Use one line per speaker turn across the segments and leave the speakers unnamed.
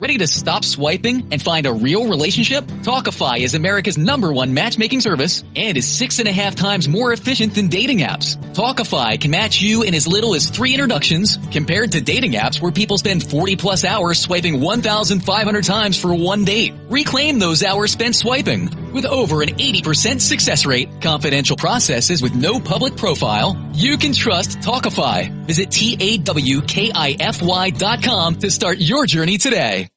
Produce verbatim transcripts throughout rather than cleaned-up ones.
Ready to stop swiping and find a real relationship? Talkify is America's number one matchmaking service and is six and a half times more efficient than dating apps. Talkify can match you in as little as three introductions compared to dating apps where people spend forty plus hours swiping one thousand five hundred times for one date. Reclaim those hours spent swiping. With over an eighty percent success rate, confidential processes with no public profile, you can trust Talkify. Visit T A W K I F Y dot com to start your journey today.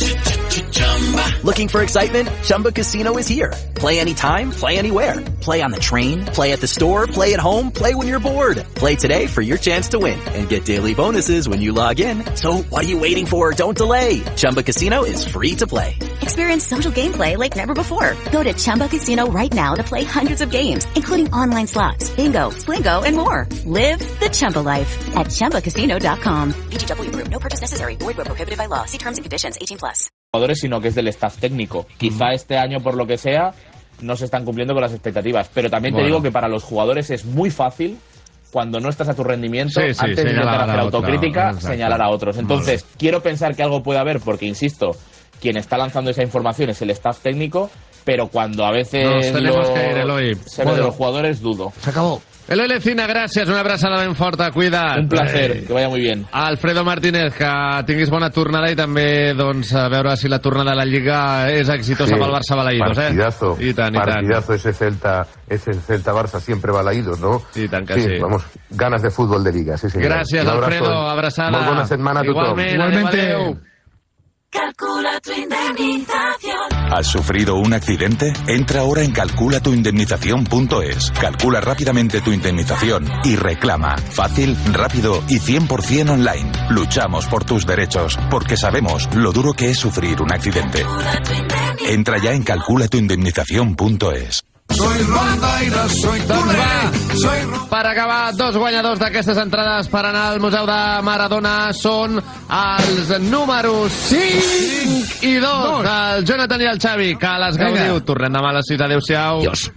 Looking for excitement? Chumba Casino is here. Play anytime, play anywhere. Play on the train, play at the store, play at home, play when you're bored. Play today for your chance to win and get daily bonuses when you log in. So what are you waiting for? Don't delay. Chumba Casino is free to play.
Experience social gameplay like never before. Go to Chumba Casino right now to play hundreds of games, including online slots, bingo, Slingo, and more. Live the Chumba life at Chumba Casino dot com. V G W Group. No purchase necessary. Void where prohibited by law. See terms and conditions. eighteen plus.
Sino que es del staff técnico. Quizá este año, por lo que sea, no se están cumpliendo con las expectativas. Pero también te bueno. digo que para los jugadores es muy fácil, cuando no estás a tu rendimiento, sí, sí, antes de intentar hacer autocrítica, otra, señalar a otros. Entonces, vale. quiero pensar que algo puede haber, porque, insisto, quien está lanzando esa información es el staff técnico, pero cuando a veces
lo... que ir, Eloi.
se bueno. ve de los jugadores, dudo.
Se acabó. Eloi Lecina, gràcies, una abraçada ben forta, cuida't.
Un placer, eh, que vaya muy bien.
Alfredo Martínez, que tinguis bona tornada i també doncs, a veure si la tornada de la Lliga és exitosa sí, pel Barça Balaïdos.
Partidazo,
eh? I tant, i
partidazo
tant.
ese Celta, ese Celta-Barça siempre Balaïdos, ¿no?
I tant que sí.
sí. Vamos, ganas de fútbol de Liga, sí, señor.
Gràcies, Alfredo, abraçada.
Molt bona setmana a tothom.
Igualment, Igualmente. Adéu.
Calcula tu indemnización.
¿Has sufrido un accidente? Entra ahora en calcula tu indemnización punto es. Calcula rápidamente tu indemnización y reclama. Fácil, rápido y cien por cien online. Luchamos por tus derechos porque sabemos lo duro que es sufrir un accidente. Entra ya en calcula tu indemnización punto es.
Soy rondaire, soy culé, soy...
Per acabar, dos guanyadors d'aquestes entrades per anar al Museu de Maradona són els números cinc i dos, el Jonathan i el Xavi, que les gaudiu. Tornem demà a les sis. Adéu-siau.
Adiós.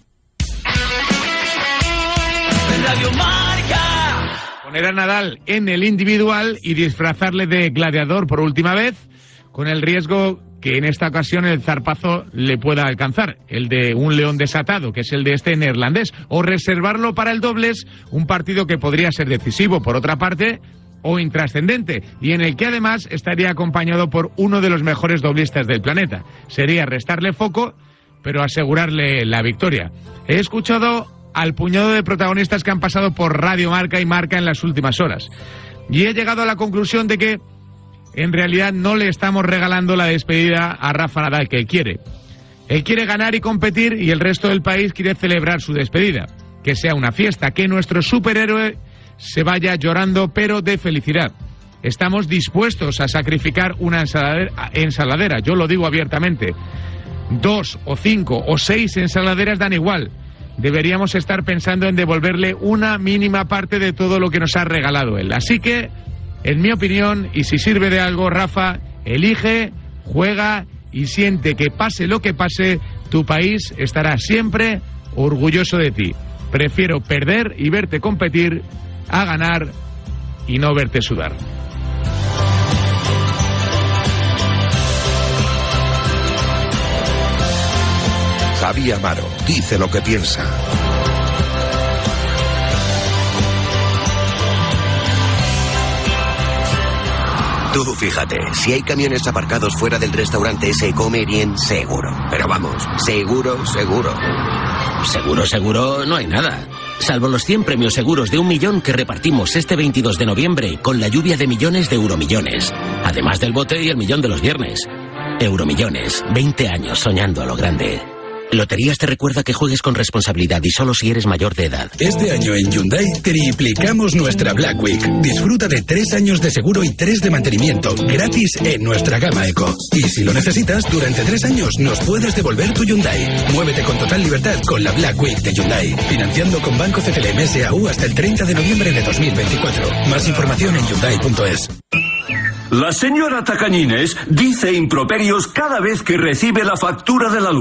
Radio Marca.
Poner a Nadal en el individual y disfrazarle de gladiador por última vez, con el riesgo que en esta ocasión el zarpazo le pueda alcanzar, el de un león desatado, que es el de este neerlandés, o reservarlo para el dobles, un partido que podría ser decisivo, por otra parte, o intrascendente, y en el que además estaría acompañado por uno de los mejores doblistas del planeta. Sería restarle foco, pero asegurarle la victoria. He escuchado al puñado de protagonistas que han pasado por Radio Marca y Marca en las últimas horas, y he llegado a la conclusión de que en realidad no le estamos regalando la despedida a Rafa Nadal, que él quiere. Él quiere ganar y competir, y el resto del país quiere celebrar su despedida. Que sea una fiesta, que nuestro superhéroe se vaya llorando, pero de felicidad. Estamos dispuestos a sacrificar una ensaladera, ensaladera, yo lo digo abiertamente. Dos o cinco o seis ensaladeras dan igual. Deberíamos estar pensando en devolverle una mínima parte de todo lo que nos ha regalado él. Así que, en mi opinión, y si sirve de algo, Rafa, elige, juega y siente que pase lo que pase, tu país estará siempre orgulloso de ti. Prefiero perder y verte competir a ganar y no verte sudar.
Javi Amaro dice lo que piensa.
Tú fíjate, si hay camiones aparcados fuera del restaurante se come bien seguro. Pero vamos, seguro, seguro.
Seguro, seguro, no hay nada. Salvo los cien premios seguros de un millón que repartimos este veintidós de noviembre con la lluvia de millones de euromillones. Además del bote y el millón de los viernes. Euromillones, veinte años soñando a lo grande. Loterías te recuerda que juegues con responsabilidad y solo si eres mayor de edad.
Este año en Hyundai triplicamos nuestra Black Week. Disfruta de tres años de seguro y tres de mantenimiento gratis en nuestra gama Eco. Y si lo necesitas, durante tres años nos puedes devolver tu Hyundai. Muévete con total libertad con la Black Week de Hyundai. Financiando con Banco C T L M S A U hasta el treinta de noviembre de dos mil veinticuatro. Más información en Hyundai punto es.
La señora Tacañines dice improperios cada vez que recibe la factura de la luz.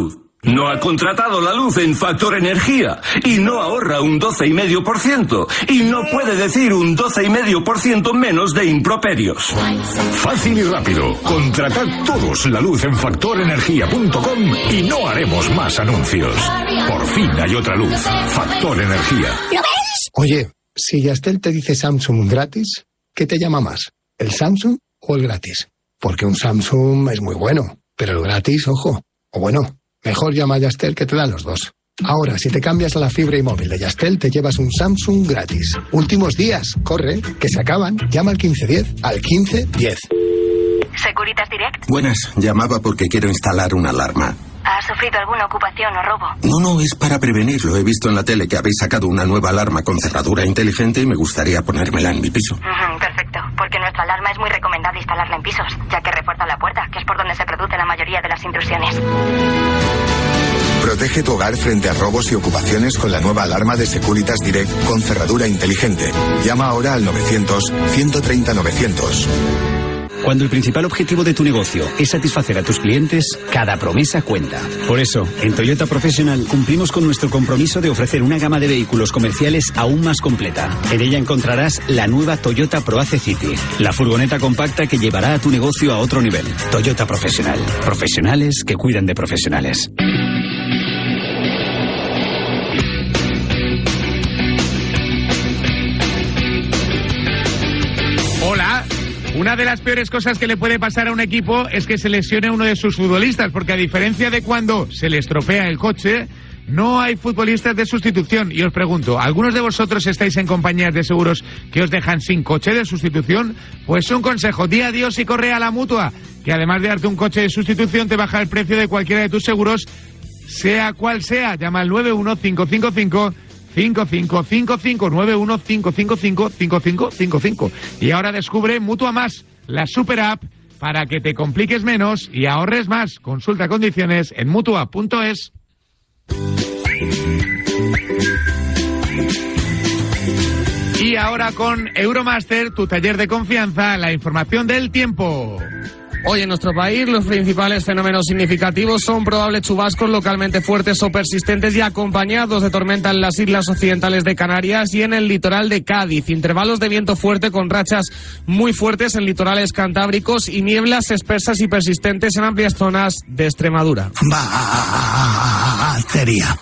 No ha contratado la luz en Factor Energía y no ahorra un doce coma cinco por ciento y no puede decir un doce coma cinco por ciento menos de improperios.
Fácil y rápido. Contratad todos la luz en factor energía punto com y no haremos más anuncios. Por fin hay otra luz. Factor Energía.
¿Lo ves? Oye, si Yastel te dice Samsung gratis, ¿qué te llama más? ¿El Samsung o el gratis? Porque un Samsung es muy bueno, pero el gratis, ojo. O bueno, mejor llama a Yastel que te dan los dos. Ahora, si te cambias a la fibra y móvil de Yastel, te llevas un Samsung gratis. Últimos días, corre, que se acaban. Llama al quince diez, al quince diez.
Securitas Direct.
Buenas, llamaba porque quiero instalar una alarma.
¿Has sufrido alguna ocupación o robo?
No, no, es para prevenirlo. He visto en la tele que habéis sacado una nueva alarma con cerradura inteligente y me gustaría ponérmela en mi piso.
Uh-huh, perfecto, porque nuestra alarma es muy recomendable instalarla en pisos, ya que refuerza la puerta, que es por donde se produce la mayoría de las intrusiones.
Protege tu hogar frente a robos y ocupaciones con la nueva alarma de Securitas Direct con cerradura inteligente. Llama ahora al novecientos, ciento treinta, novecientos.
Cuando el principal objetivo de tu negocio es satisfacer a tus clientes, cada promesa cuenta. Por eso, en Toyota Professional cumplimos con nuestro compromiso de ofrecer una gama de vehículos comerciales aún más completa. En ella encontrarás la nueva Toyota ProAce City, la furgoneta compacta que llevará a tu negocio a otro nivel. Toyota Professional. Profesionales que cuidan de profesionales.
Hola. Una de las peores cosas que le puede pasar a un equipo es que se lesione uno de sus futbolistas, porque a diferencia de cuando se le estropea el coche, no hay futbolistas de sustitución. Y os pregunto, ¿algunos de vosotros estáis en compañías de seguros que os dejan sin coche de sustitución? Pues un consejo, di adiós y corre a la Mutua, que además de darte un coche de sustitución te baja el precio de cualquiera de tus seguros, sea cual sea. Llama al nueve uno cinco cinco cinco cinco cinco cinco cinco, nueve uno cinco cinco cinco cinco cinco cinco cinco. Y ahora descubre Mutua Más, la super app para que te compliques menos y ahorres más. Consulta condiciones en mutua punto es. Y ahora con Euromaster, tu taller de confianza, la información del tiempo.
Hoy en nuestro país los principales fenómenos significativos son probables chubascos localmente fuertes o persistentes y acompañados de tormenta en las islas occidentales de Canarias y en el litoral de Cádiz. Intervalos de viento fuerte con rachas muy fuertes en litorales cantábricos y nieblas espesas y persistentes en amplias zonas de Extremadura.
Batería.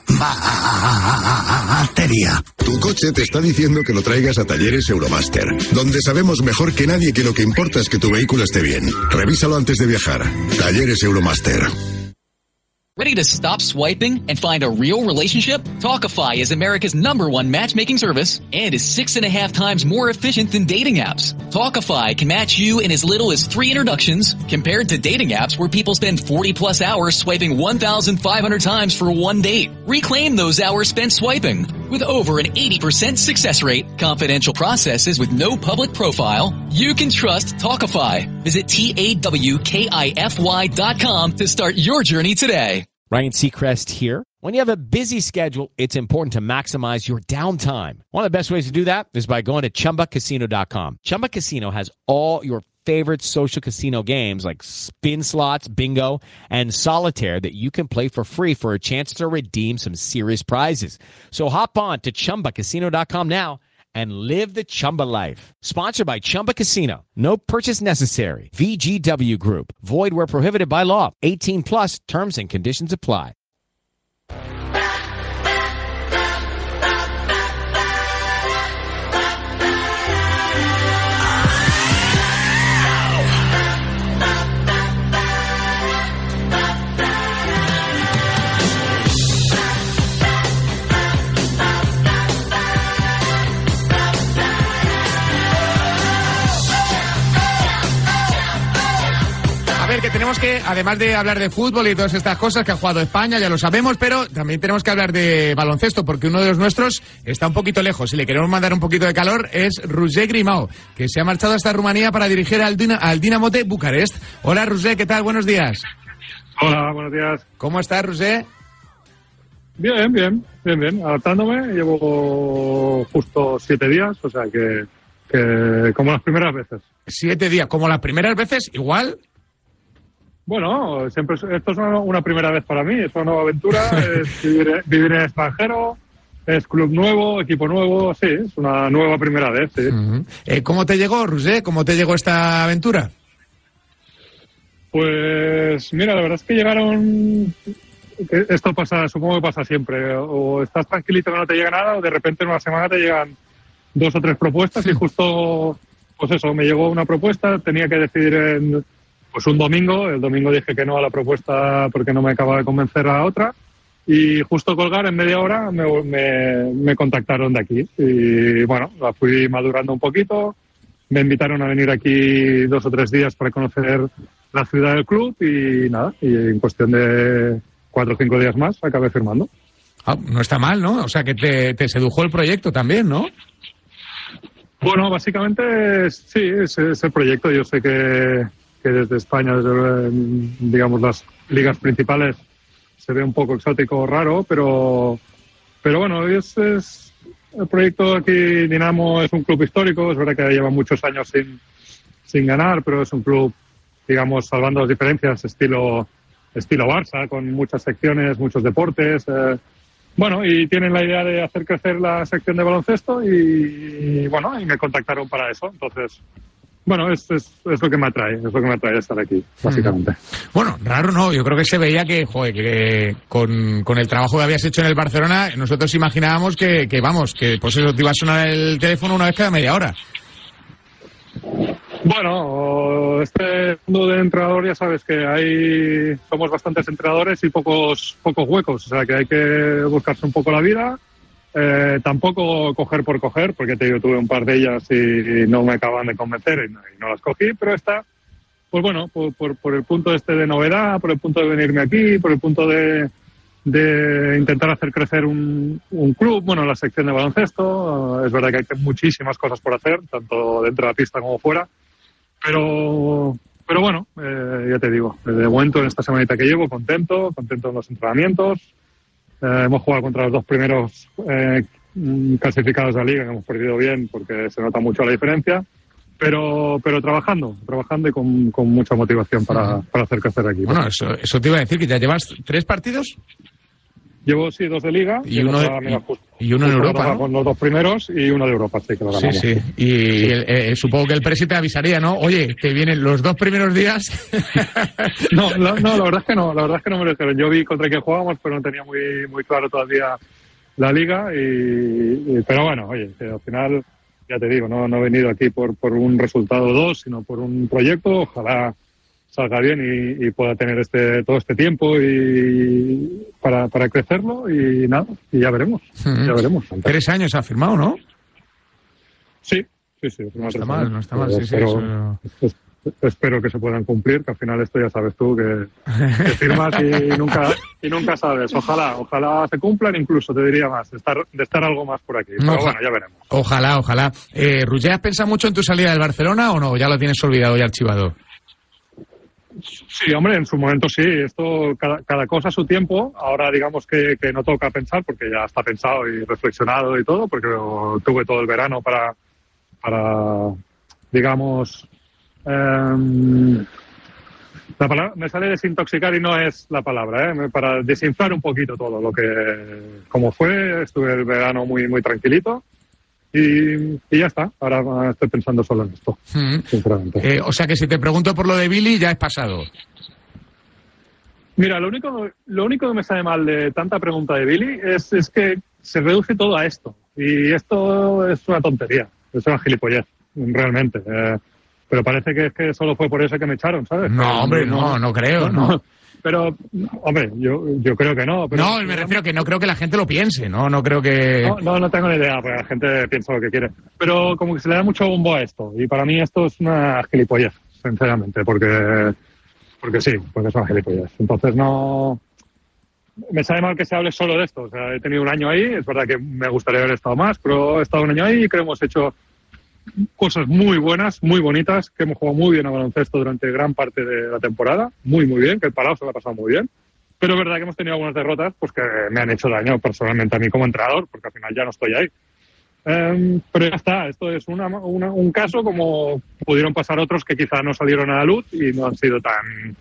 Batería.
Tu coche te está diciendo que lo traigas a Talleres Euromaster, donde sabemos mejor que nadie que lo que importa es que tu vehículo esté bien. Revísalo antes de viajar. Talleres Euromaster.
Ready to stop swiping and find a real relationship? Talkify is America's number one matchmaking service and is six and a half times more efficient than dating apps. Talkify can match you in as little as three introductions compared to dating apps where people spend forty plus hours swiping one thousand five hundred times for one date. Reclaim those hours spent swiping. With over an eighty percent success rate, confidential processes with no public profile, you can trust Talkify. Visit T A W K I F Y dot com to start your journey today.
Ryan Seacrest here. When you have a busy schedule, it's important to maximize your downtime. One of the best ways to do that is by going to Chumba Casino dot com. Chumba Casino has all your favorite social casino games like spin slots, bingo, and solitaire that you can play for free for a chance to redeem some serious prizes. So hop on to Chumba Casino dot com now and live the Chumba life. Sponsored by Chumba Casino. No purchase necessary. V G W Group. Void where prohibited by law. eighteen plus terms and conditions apply.
A ver, que tenemos que, además de hablar de fútbol y todas estas cosas que ha jugado España, ya lo sabemos, pero también tenemos que hablar de baloncesto, porque uno de los nuestros está un poquito lejos. Si le queremos mandar un poquito de calor, es Roger Grimau, que se ha marchado hasta Rumanía para dirigir al, Dina, al Dinamo de Bucarest. Hola, Roger, ¿qué tal? Buenos días.
Hola, buenos días.
¿Cómo estás, Roger?
Bien, bien, bien, bien. Adaptándome, llevo justo siete días, o sea que, que como las primeras veces.
Siete días, como las primeras veces, igual...
Bueno, siempre es- esto es una, una primera vez para mí, es una nueva aventura, es vivir, vivir en el extranjero, es club nuevo, equipo nuevo, sí, es una nueva primera vez, sí.
Uh-huh. eh, ¿Cómo te llegó, Roger? ¿Cómo te llegó esta aventura?
Pues mira, la verdad es que llegaron... que Esto pasa, supongo que pasa siempre. O estás tranquilito que no te llega nada, o de repente en una semana te llegan dos o tres propuestas y justo, pues eso, me llegó una propuesta, tenía que decidir en pues un domingo. El domingo dije que no a la propuesta porque no me acababa de convencer a otra. Y justo colgar en media hora me, me, me contactaron de aquí. Y bueno, la fui madurando un poquito. Me invitaron a venir aquí dos o tres días para conocer la ciudad del club y nada, y en cuestión de cuatro o cinco días más acabé firmando.
Ah, no está mal, ¿no? O sea, que te, te sedujo el proyecto también, ¿no?
Bueno, básicamente sí, es, es el proyecto. Yo sé que, que desde España, desde digamos las ligas principales, se ve un poco exótico, raro, pero, pero bueno, es, es el proyecto aquí. Dinamo es un club histórico, es verdad que lleva muchos años sin, sin ganar, pero es un club, digamos, salvando las diferencias, estilo estilo Barça, con muchas secciones, muchos deportes. Eh, bueno, y tienen la idea de hacer crecer la sección de baloncesto y, y bueno, y me contactaron para eso. Entonces, bueno, es, es, es lo que me atrae, es lo que me atrae estar aquí, básicamente.
Bueno, raro no, yo creo que se veía que, joder, que con, con el trabajo que habías hecho en el Barcelona, nosotros imaginábamos que, que vamos, que pues eso, te iba a sonar el teléfono una vez cada media hora.
Bueno, este mundo de entrenador ya sabes que hay somos bastantes entrenadores y pocos pocos huecos, o sea que hay que buscarse un poco la vida, eh, tampoco coger por coger, porque te digo, tuve un par de ellas y no me acaban de convencer y no, y no las cogí, pero esta, pues bueno, por, por, por el punto este de novedad, por el punto de venirme aquí, por el punto de, de intentar hacer crecer un, un club, bueno, la sección de baloncesto, es verdad que hay muchísimas cosas por hacer, tanto dentro de la pista como fuera. Pero, pero bueno, eh, ya te digo, de momento en esta semanita que llevo, contento, contento en los entrenamientos. Eh, hemos jugado contra los dos primeros eh, clasificados de la liga, que hemos perdido bien porque se nota mucho la diferencia, pero, pero trabajando, trabajando y con, con mucha motivación para, para hacer crecer aquí.
Bueno, eso, eso te iba a decir, que ya llevas tres partidos.
Llevo, sí, dos de Liga
y uno, de,
mira, justo,
y uno en Europa, ¿no?
Con los dos primeros y uno de Europa, sí, que lo ganamos.
Sí, sí. Y sí. El, eh, supongo que el presi te avisaría, ¿no? Oye, que vienen los dos primeros días.
no, no, no, la verdad es que no, la verdad es que no me lo dijeron. Yo vi contra quién jugábamos, pero no tenía muy, muy claro todavía la Liga. Y, y, pero bueno, oye, al final, ya te digo, no, no he venido aquí por, por un resultado o dos, sino por un proyecto. Ojalá salga bien y, y pueda tener este todo este tiempo y para, para crecerlo y nada, y ya veremos, mm-hmm. ya veremos.
Tres años ha firmado, ¿no?
Sí, sí, sí.
No está mal, años. no está mal, sí,
espero,
sí. Eso...
espero que se puedan cumplir, que al final esto ya sabes tú, que, que firmas y nunca y nunca sabes. Ojalá, ojalá se cumplan, incluso te diría más, de estar, de estar algo más por aquí. Pero Oja- bueno, ya veremos.
Ojalá, ojalá. Eh, ¿Roger, has pensado mucho en tu salida del Barcelona o no? ¿Ya lo tienes olvidado y archivado?
Sí, hombre, en su momento sí. Esto, cada, cada cosa a su tiempo. Ahora digamos que, que no toca pensar porque ya está pensado y reflexionado y todo, porque tuve todo el verano para, para digamos, eh, la palabra, me sale desintoxicar y no es la palabra, ¿eh? Para desinflar un poquito todo lo que, como fue. Estuve el verano muy, muy tranquilito. Y, y ya está, ahora estoy pensando solo en esto, mm. sinceramente.
Eh, o sea que si te pregunto por lo de Billy, ya es pasado.
Mira, lo único, lo único que me sale mal de tanta pregunta de Billy es, es que se reduce todo a esto. Y esto es una tontería, es una gilipollez, realmente. Eh, pero parece que es que solo fue por eso que me echaron, ¿sabes?
No,
pero,
hombre, no, no, no creo, no. no.
Pero, hombre, yo, yo creo que no. Pero,
no, me refiero que no creo que la gente lo piense, no, no creo que...
No, no, no tengo ni idea, porque la gente piensa lo que quiere. Pero como que se le da mucho bombo a esto, y para mí esto es una gilipollez, sinceramente, porque, porque sí, porque es una gilipollez. Entonces no... Me sabe mal que se hable solo de esto. O sea, he tenido un año ahí, es verdad que me gustaría haber estado más, pero he estado un año ahí y creo que hemos hecho cosas muy buenas, muy bonitas, que hemos jugado muy bien a baloncesto durante gran parte de la temporada, muy, muy bien, que el Palau se lo ha pasado muy bien, pero es verdad que hemos tenido algunas derrotas pues que me han hecho daño personalmente a mí como entrenador, porque al final ya no estoy ahí. Um, pero ya está, esto es una, una, un caso como pudieron pasar otros que quizá no salieron a la luz y no han sido tan,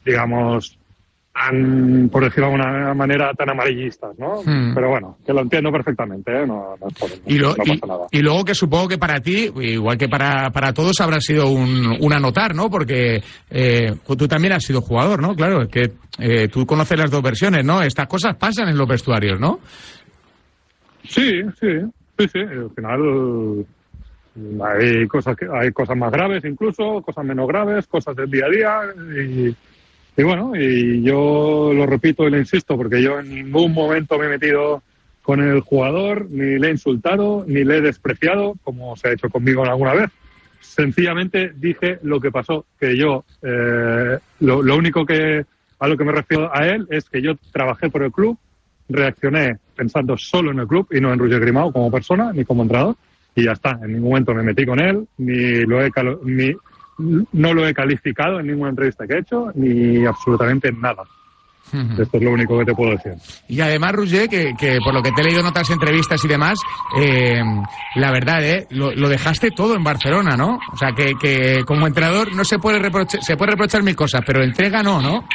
digamos, tan, por decirlo de alguna manera, tan amarillistas, ¿no? Hmm. Pero bueno, que lo entiendo perfectamente, ¿eh? No, no, no,
y, lo,
no pasa
y,
nada.
Y luego que supongo que para ti, igual que para, para todos, habrá sido un, un anotar, ¿no? Porque eh, tú también has sido jugador, ¿no? Claro, que eh, tú conoces las dos versiones, ¿no? Estas cosas pasan en los vestuarios, ¿no?
Sí, sí, sí, sí. Al final hay cosas que, hay cosas más graves incluso, cosas menos graves, cosas del día a día y... Y bueno, y yo lo repito y le insisto, porque yo en ningún momento me he metido con el jugador, ni le he insultado, ni le he despreciado, como se ha hecho conmigo alguna vez. Sencillamente dije lo que pasó, que yo, eh, lo, lo único que a lo que me refiero a él es que yo trabajé por el club, reaccioné pensando solo en el club y no en Roger Grimau como persona, ni como entrenador, y ya está. En ningún momento me metí con él, ni lo he... Ni, no lo he calificado en ninguna entrevista que he hecho, ni absolutamente nada. Uh-huh. Esto es lo único que te puedo decir.
Y además, Roger, que, que por lo que te he leído en otras entrevistas y demás, eh, la verdad, eh, lo, lo dejaste todo en Barcelona, ¿no? O sea, que, que como entrenador no se puede reprochar, se puede reprochar mil cosas, pero entrega no, ¿no?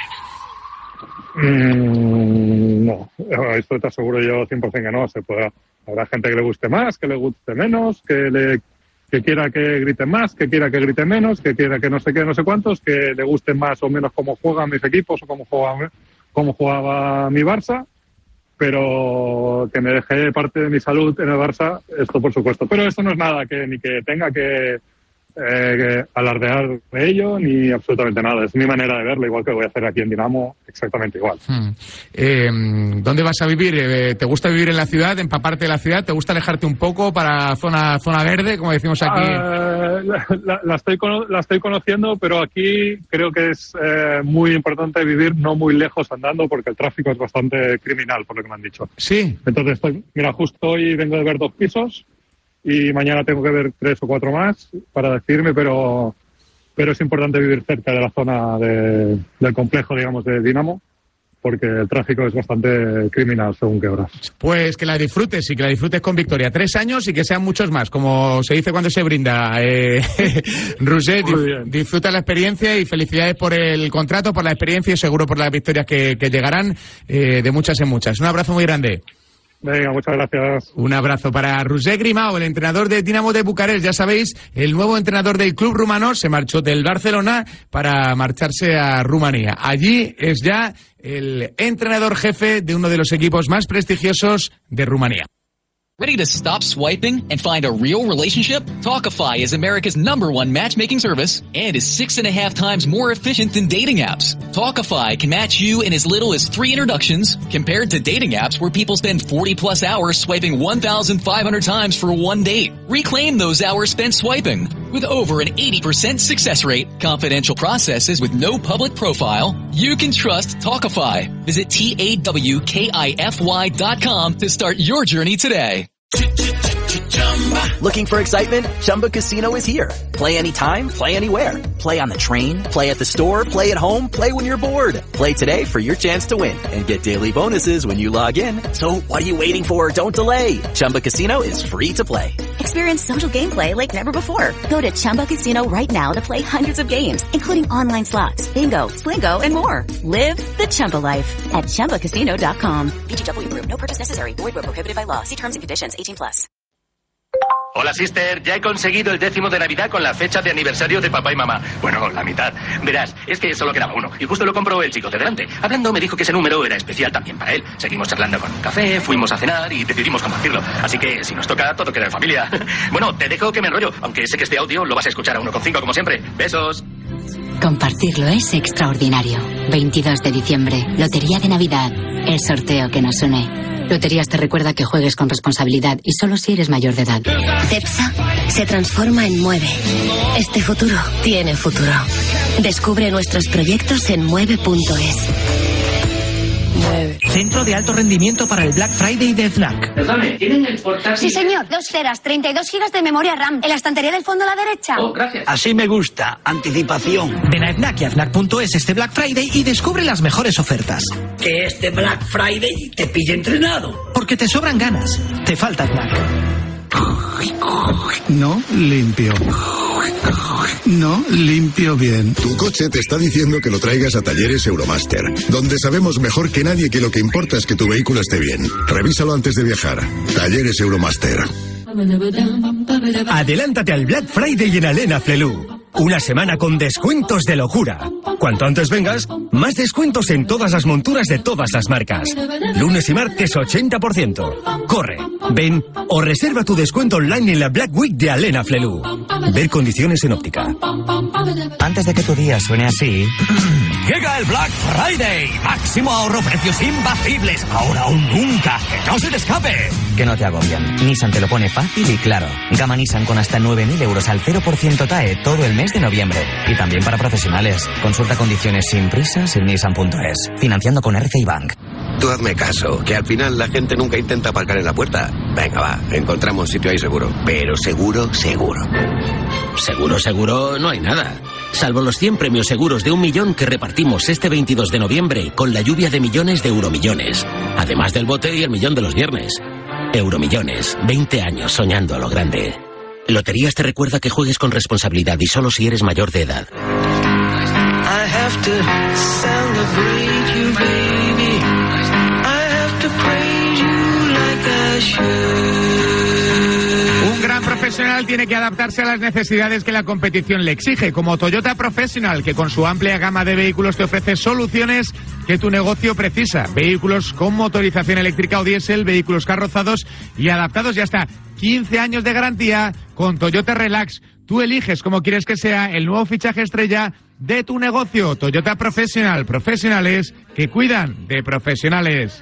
Mm, no, esto te aseguro yo cien por ciento que no. Se puede, habrá gente que le guste más, que le guste menos, que le... que quiera que grite más, que quiera que grite menos, que quiera que no sé qué, no sé cuántos, que le guste más o menos cómo juegan mis equipos o cómo jugaba, cómo jugaba mi Barça, pero que me dejé parte de mi salud en el Barça, esto por supuesto. Pero esto no es nada que ni que tenga que, eh, que alardear de ello, ni absolutamente nada. Es mi manera de verlo, igual que voy a hacer aquí en Dinamo, exactamente igual.
Hmm. Eh, ¿Dónde vas a vivir? Eh, ¿Te gusta vivir en la ciudad, empaparte de la ciudad? ¿Te gusta alejarte un poco para zona zona verde, como decimos aquí?
Uh, la, la, la, estoy la estoy conociendo, pero aquí creo que es eh, muy importante vivir no muy lejos andando, porque el tráfico es bastante criminal, por lo que me han dicho.
Sí.
Entonces, estoy, mira, justo hoy vengo de ver dos pisos y mañana tengo que ver tres o cuatro más para decidirme, pero, pero es importante vivir cerca de la zona de, del complejo, digamos, de Dinamo, porque el tráfico es bastante criminal según qué horas.
Pues que la disfrutes y que la disfrutes con victoria. Tres años y que sean muchos más, como se dice cuando se brinda. Eh, Roger, dif disfruta la experiencia y felicidades por el contrato, por la experiencia y seguro por las victorias que, que llegarán, eh, de muchas en muchas. Un abrazo muy grande.
Venga, muchas gracias.
Un abrazo para Roger Grimau, el entrenador de Dinamo de Bucarest. Ya sabéis, el nuevo entrenador del club rumano se marchó del Barcelona para marcharse a Rumanía. Allí es ya el entrenador jefe de uno de los equipos más prestigiosos de Rumanía.
Ready to stop swiping and find a real relationship? Talkify is America's number one matchmaking service and is six and a half times more efficient than dating apps. Talkify can match you in as little as three introductions compared to dating apps where people spend forty plus hours swiping one thousand five hundred times for one date. Reclaim those hours spent swiping. With over an eighty percent success rate, confidential processes with no public profile, you can trust Talkify. Visit T A W K I F Y dot com to start your journey today.
Looking for excitement? Chumba Casino is here. Play anytime, play anywhere. Play on the train, play at the store, play at home, play when you're bored. Play today for your chance to win and get daily bonuses when you log in. So what are you waiting for? Don't delay. Chumba Casino is free to play.
Experience social gameplay like never before. Go to Chumba Casino right now to play hundreds of games, including online slots, bingo, Slingo, and more. Live the Chumba life at Chumba Casino dot com.
V G W Group. No purchase necessary. Void where prohibited by law. See terms and conditions. eighteen plus.
Hola, sister. Ya he conseguido el décimo de Navidad con la fecha de aniversario de papá y mamá. Bueno, la mitad. Verás, es que solo quedaba uno. Y justo lo compró el chico de delante. Hablando, me dijo que ese número era especial también para él. Seguimos charlando con un café, fuimos a cenar y decidimos compartirlo. Así que, si nos toca, todo queda en familia. Bueno, te dejo que me enrollo. Aunque sé que este audio lo vas a escuchar a uno coma cinco como siempre. Besos.
Compartirlo es extraordinario. veintidós de diciembre, Lotería de Navidad. El sorteo que nos une. Loterías te recuerda que juegues con responsabilidad y solo si eres mayor de edad.
CEPSA se transforma en Mueve. Este futuro tiene futuro. Descubre nuestros proyectos en mueve punto es.
Centro de alto rendimiento para el Black Friday de FNAC.
Perdone, ¿tienen el portátil?
Sí, señor. Dos teras, treinta y dos gigas de memoria RAM. En la estantería del fondo a la derecha.
Oh, gracias.
Así me gusta. Anticipación. Ven a FNAC y a FNAC punto es este Black Friday y descubre las mejores ofertas.
Que este Black Friday te pille entrenado.
Porque te sobran ganas. Te falta FNAC.
No limpio.
No, limpio bien. Tu coche te está diciendo que lo traigas a Talleres Euromaster, donde sabemos mejor que nadie que lo que importa es que tu vehículo esté bien. Revísalo antes de viajar. Talleres Euromaster.
Adelántate al Black Friday en Alena Flelu. Una semana con descuentos de locura. Cuanto antes vengas, más descuentos en todas las monturas de todas las marcas. Lunes y martes ochenta por ciento. Corre, ven o reserva tu descuento online en la Black Week de Alena Flelu. Ver condiciones en óptica.
Antes de que tu día suene así...
Llega el Black Friday. Máximo ahorro, precios imbatibles. Ahora o nunca. Que no se te escape.
Que no te agobien. Nissan te lo pone fácil y claro. Gama Nissan con hasta nueve mil euros al cero por ciento T A E todo el mes de noviembre. Y también para profesionales. Consulta condiciones sin prisas en nissan punto es. Financiando con R C I Bank.
Tú hazme caso, que al final la gente nunca intenta aparcar en la puerta. Venga, va, encontramos sitio ahí seguro. Pero seguro, seguro.
Seguro, seguro, no hay nada. Salvo los cien premios seguros de un millón que repartimos este veintidós de noviembre con la lluvia de millones de euromillones. Además del bote y el millón de los viernes. Euromillones, veinte años soñando a lo grande. Loterías te recuerda que juegues con responsabilidad y solo si eres mayor de edad.
Un gran profesional tiene que adaptarse a las necesidades que la competición le exige, como Toyota Professional, que con su amplia gama de vehículos te ofrece soluciones que tu negocio precisa. Vehículos con motorización eléctrica o diésel, vehículos carrozados y adaptados y hasta quince años de garantía con Toyota Relax. Tú eliges cómo quieres que sea el nuevo fichaje estrella de tu negocio. Toyota Professional, profesionales que cuidan de profesionales.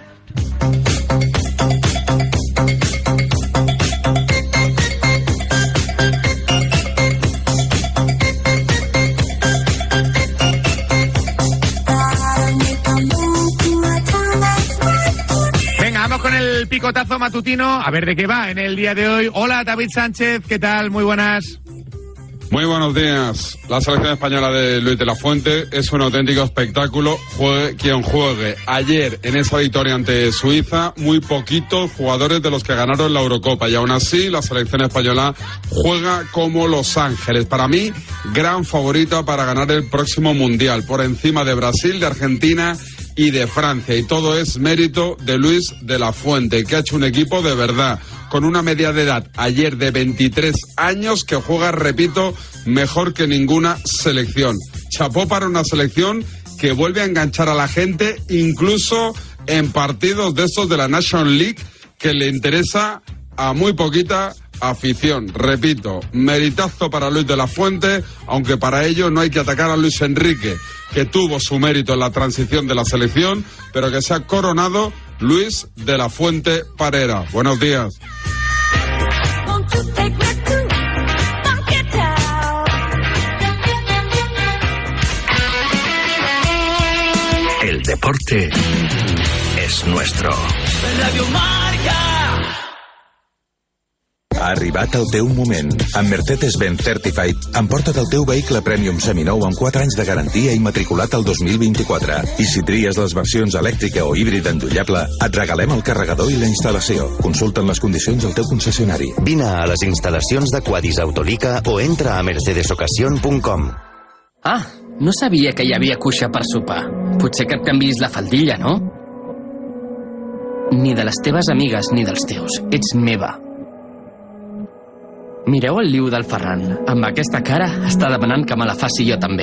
Con el picotazo matutino, a ver de qué va en el día de hoy. Hola, David Sánchez, ¿qué tal? Muy buenas.
Muy buenos días. La selección española de Luis de la Fuente es un auténtico espectáculo, juegue quien juegue. Ayer, en esa victoria ante Suiza, muy poquitos jugadores de los que ganaron la Eurocopa. Y aún así, la selección española juega como Los Ángeles. Para mí, gran favorita para ganar el próximo Mundial, por encima de Brasil, de Argentina y de Francia, y todo es mérito de Luis de la Fuente, que ha hecho un equipo de verdad, con una media de edad ayer de veintitrés años, que juega, repito, mejor que ninguna selección. Chapó para una selección que vuelve a enganchar a la gente, incluso en partidos de estos de la National League, que le interesa a muy poquita afición. Repito, meritazo para Luis de la Fuente, aunque para ello no hay que atacar a Luis Enrique, que tuvo su mérito en la transición de la selección, pero que se ha coronado Luis de la Fuente Parera. Buenos días.
El deporte es nuestro.
Radio Marca.
Ha arribat el teu moment. Amb Mercedes-Benz Certified, emporta't el teu vehicle Premium seminou amb quatre anys de garantia i matriculat al dos mil vint-i-quatre. I si tries les versions elèctrica o híbrida endollable, et regalem el carregador i la instal·lació. Consulta'n les condicions al teu concessionari.
Vine a les instal·lacions de Quadis Autolica o entra a mercedes ocasión punt com.
Ah, no sabia que hi havia cuixa per sopar. Potser que et canviïs la faldilla, no? Ni de les teves amigues ni dels teus. Ets meva. Mireu el liu del Ferran. Amb aquesta cara està demanant que me la faci jo també.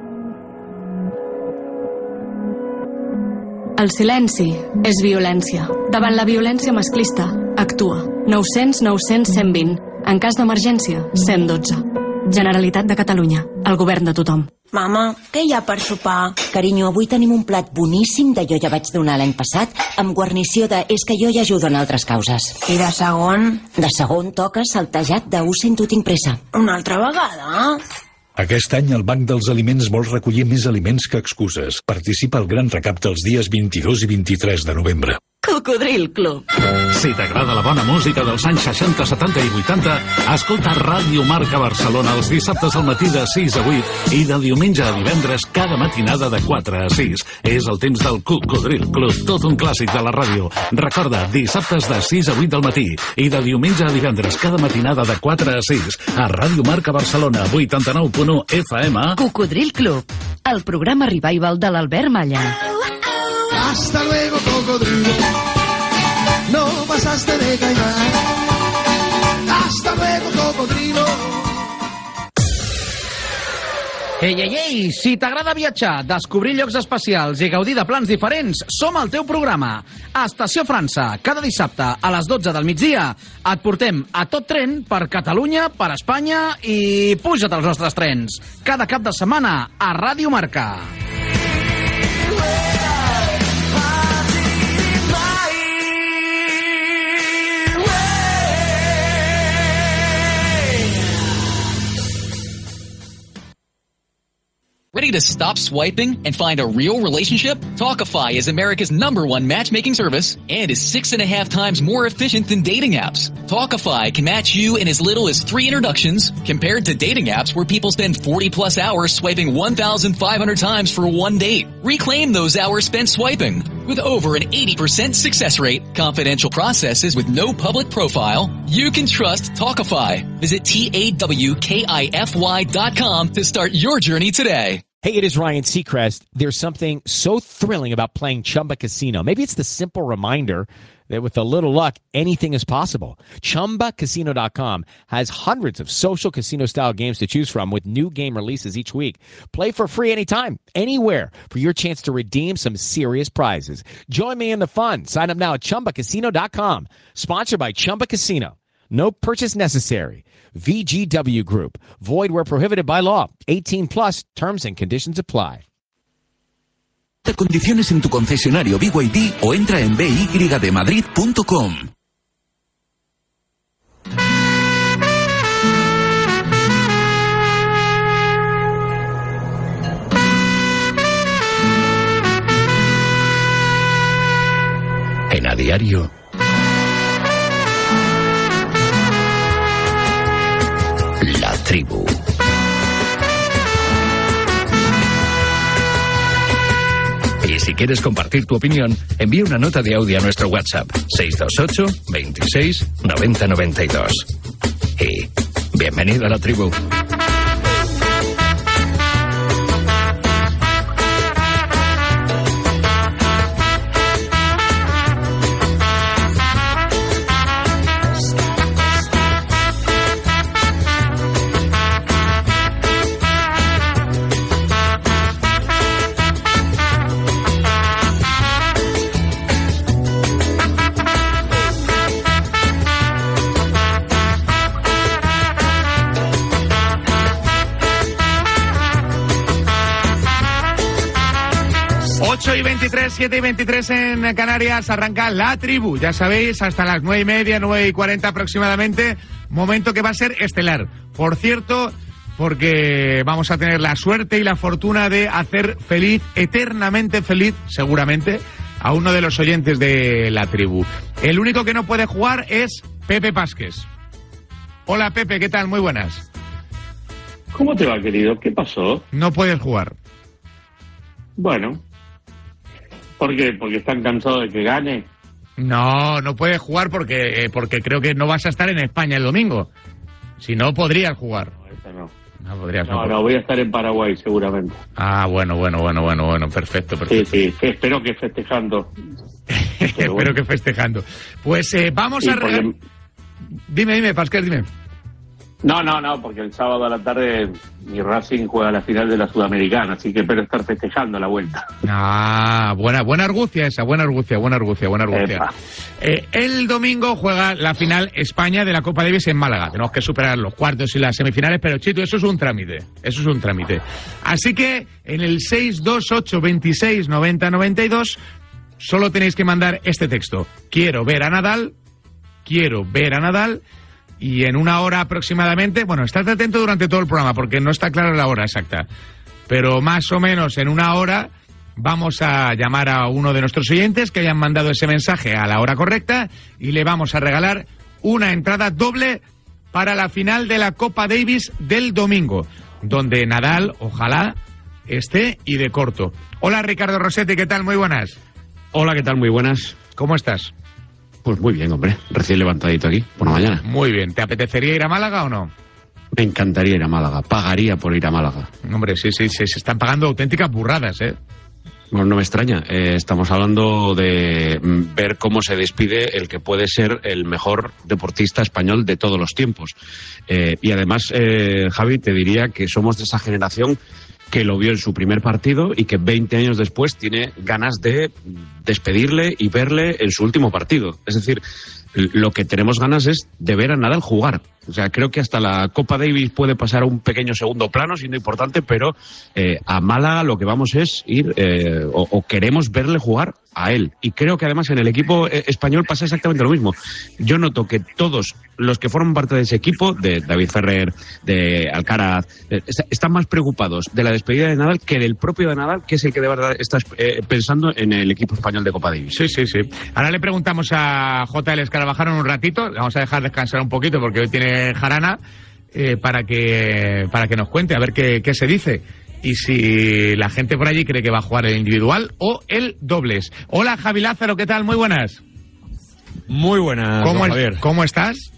El silenci és violència. Davant la violència masclista, actua. nou cents nou cents cent vint. En cas d'emergència, cent dotze. Generalitat de Catalunya. El govern de tothom.
Mama, què hi ha per sopar?
Carinyo, avui tenim un plat boníssim de jo ja vaig donar l'any passat, amb guarnició de és que jo ja ajudo en altres causes.
I de segon?
De segon toca saltejat de ho sento tinc pressa.
Una altra vegada?
Aquest any el Banc dels Aliments vol recollir més aliments que excuses. Participa al gran recapte els dies vint-i-dos i vint-i-tres de novembre.
Cocodril Club.
Si t'agrada la bona música dels anys seixanta, setanta i vuitanta, escolta Ràdio Marca Barcelona els dissabtes al matí de sis a vuit i de diumenge a divendres cada matinada de quatre a sis. És el temps del Cocodril Club, tot un clàssic de la ràdio. Recorda, dissabtes de sis a vuit del matí i de diumenge a divendres cada matinada de quatre a sis a Ràdio Marca Barcelona, vuitanta-nou punt u F M.
Cocodril Club, el programa revival de l'Albert Malla.
Hasta luego, cocodrilo. No pasaste de caimán. Hasta luego, cocodrilo.
Ei, ei, ei! Si t'agrada viatjar, descobrir llocs especials i gaudir de plans diferents, som el teu programa. A Estació França, cada dissabte a les dotze del migdia, et portem a tot tren per Catalunya, per Espanya i puja't als nostres trens. Cada cap de setmana a Ràdio Marca.
Ready to stop swiping and find a real relationship? Talkify is America's number one matchmaking service and is six and a half times more efficient than dating apps. Talkify can match you in as little as three introductions compared to dating apps where people spend forty plus hours swiping one thousand five hundred times for one date. Reclaim those hours spent swiping. With over an eighty percent success rate, confidential processes with no public profile, you can trust Talkify. Visit T A W K I F Y dot com to start your journey today.
Hey, it is Ryan Seacrest. There's something so thrilling about playing Chumba Casino. Maybe it's the simple reminder that with a little luck, anything is possible. Chumba Casino dot com has hundreds of social casino-style games to choose from with new game releases each week. Play for free anytime, anywhere for your chance to redeem some serious prizes. Join me in the fun. Sign up now at Chumba Casino dot com. Sponsored by Chumba Casino. No purchase necessary. V G W Group. Void where prohibited by law. eighteen plus. Terms and conditions apply.
Condiciones en tu concesionario B Y D o entra en b y d madrid punto com.
En A Diario. La Tribu. Y si quieres compartir tu opinión, envía una nota de audio a nuestro WhatsApp seis dos ocho, veintiséis, noventa, noventa y dos. Y bienvenido a la tribu.
ocho y veintitrés, siete y veintitrés en Canarias, arranca La Tribu, ya sabéis, hasta las nueve y media, nueve y cuarenta aproximadamente, momento que va a ser estelar. Por cierto, porque vamos a tener la suerte y la fortuna de hacer feliz, eternamente feliz, seguramente, a uno de los oyentes de La Tribu. El único que no puede jugar es Pepe Pásquez. Hola Pepe, ¿qué tal? Muy buenas.
¿Cómo te va, querido? ¿Qué pasó?
No puedes jugar.
Bueno. ¿Por qué? ¿Porque están cansados de que gane?
No, no puedes jugar porque, eh, porque creo que no vas a estar en España el domingo. Si no, podrías jugar.
No, eso no.
No podrías.
No, no, no, voy a estar en Paraguay seguramente.
Ah, bueno, bueno, bueno, bueno, bueno, perfecto, perfecto.
Sí, sí, espero que festejando.
Espero bueno. que festejando. Pues eh, vamos sí, a... Porque... Dime, dime, Pascal, dime.
No, no, no, porque el sábado a la tarde mi Racing juega la final de la Sudamericana, así que espero estar festejando la vuelta.
Ah, buena, buena argucia esa, buena argucia, buena argucia, buena argucia. Eh, el domingo juega la final España de la Copa Davis en Málaga. Tenemos que superar los cuartos y las semifinales, pero Chito, eso es un trámite, eso es un trámite. Así que en el seis dos ocho, veintiséis, noventa, noventa y dos solo tenéis que mandar este texto. Quiero ver a Nadal, quiero ver a Nadal... Y en una hora aproximadamente, bueno, estate atento durante todo el programa porque no está clara la hora exacta, pero más o menos en una hora vamos a llamar a uno de nuestros oyentes que hayan mandado ese mensaje a la hora correcta y le vamos a regalar una entrada doble para la final de la Copa Davis del domingo, donde Nadal, ojalá, esté y de corto. Hola, Ricardo Rossetti, ¿qué tal? Muy buenas.
Hola, ¿qué tal? Muy buenas.
¿Cómo estás?
Pues muy bien, hombre. Recién levantadito aquí, por la mañana.
Muy bien. ¿Te apetecería ir a Málaga o no?
Me encantaría ir a Málaga. Pagaría por ir a Málaga.
Hombre, sí, sí, sí. Se están pagando auténticas burradas, ¿eh?
Bueno, no me extraña. Eh, estamos hablando de ver cómo se despide el que puede ser el mejor deportista español de todos los tiempos. Eh, y además, eh, Javi, te diría que somos de esa generación que lo vio en su primer partido y que veinte años después tiene ganas de despedirle y verle en su último partido. Es decir, lo que tenemos ganas es de ver a Nadal jugar. O sea, creo que hasta la Copa Davis puede pasar a un pequeño segundo plano, siendo importante, pero eh, a Málaga lo que vamos es ir, eh, o, o queremos verle jugar a él. Y creo que además en el equipo eh, español pasa exactamente lo mismo. Yo noto que todos los que forman parte de ese equipo, de David Ferrer, de Alcaraz, eh, están más preocupados de la despedida de Nadal que del propio de Nadal, que es el que de verdad está eh, pensando en el equipo español de Copa Davis.
Sí, sí, sí. Ahora le preguntamos a J L Escarabajano un ratito, le vamos a dejar descansar un poquito porque hoy tiene jarana, eh, para que para que nos cuente a ver qué, qué se dice y si la gente por allí cree que va a jugar el individual o el dobles. Hola, Javi Lázaro, ¿qué tal? Muy buenas.
Muy buenas,
¿Cómo,
don Javier.
¿Cómo estás?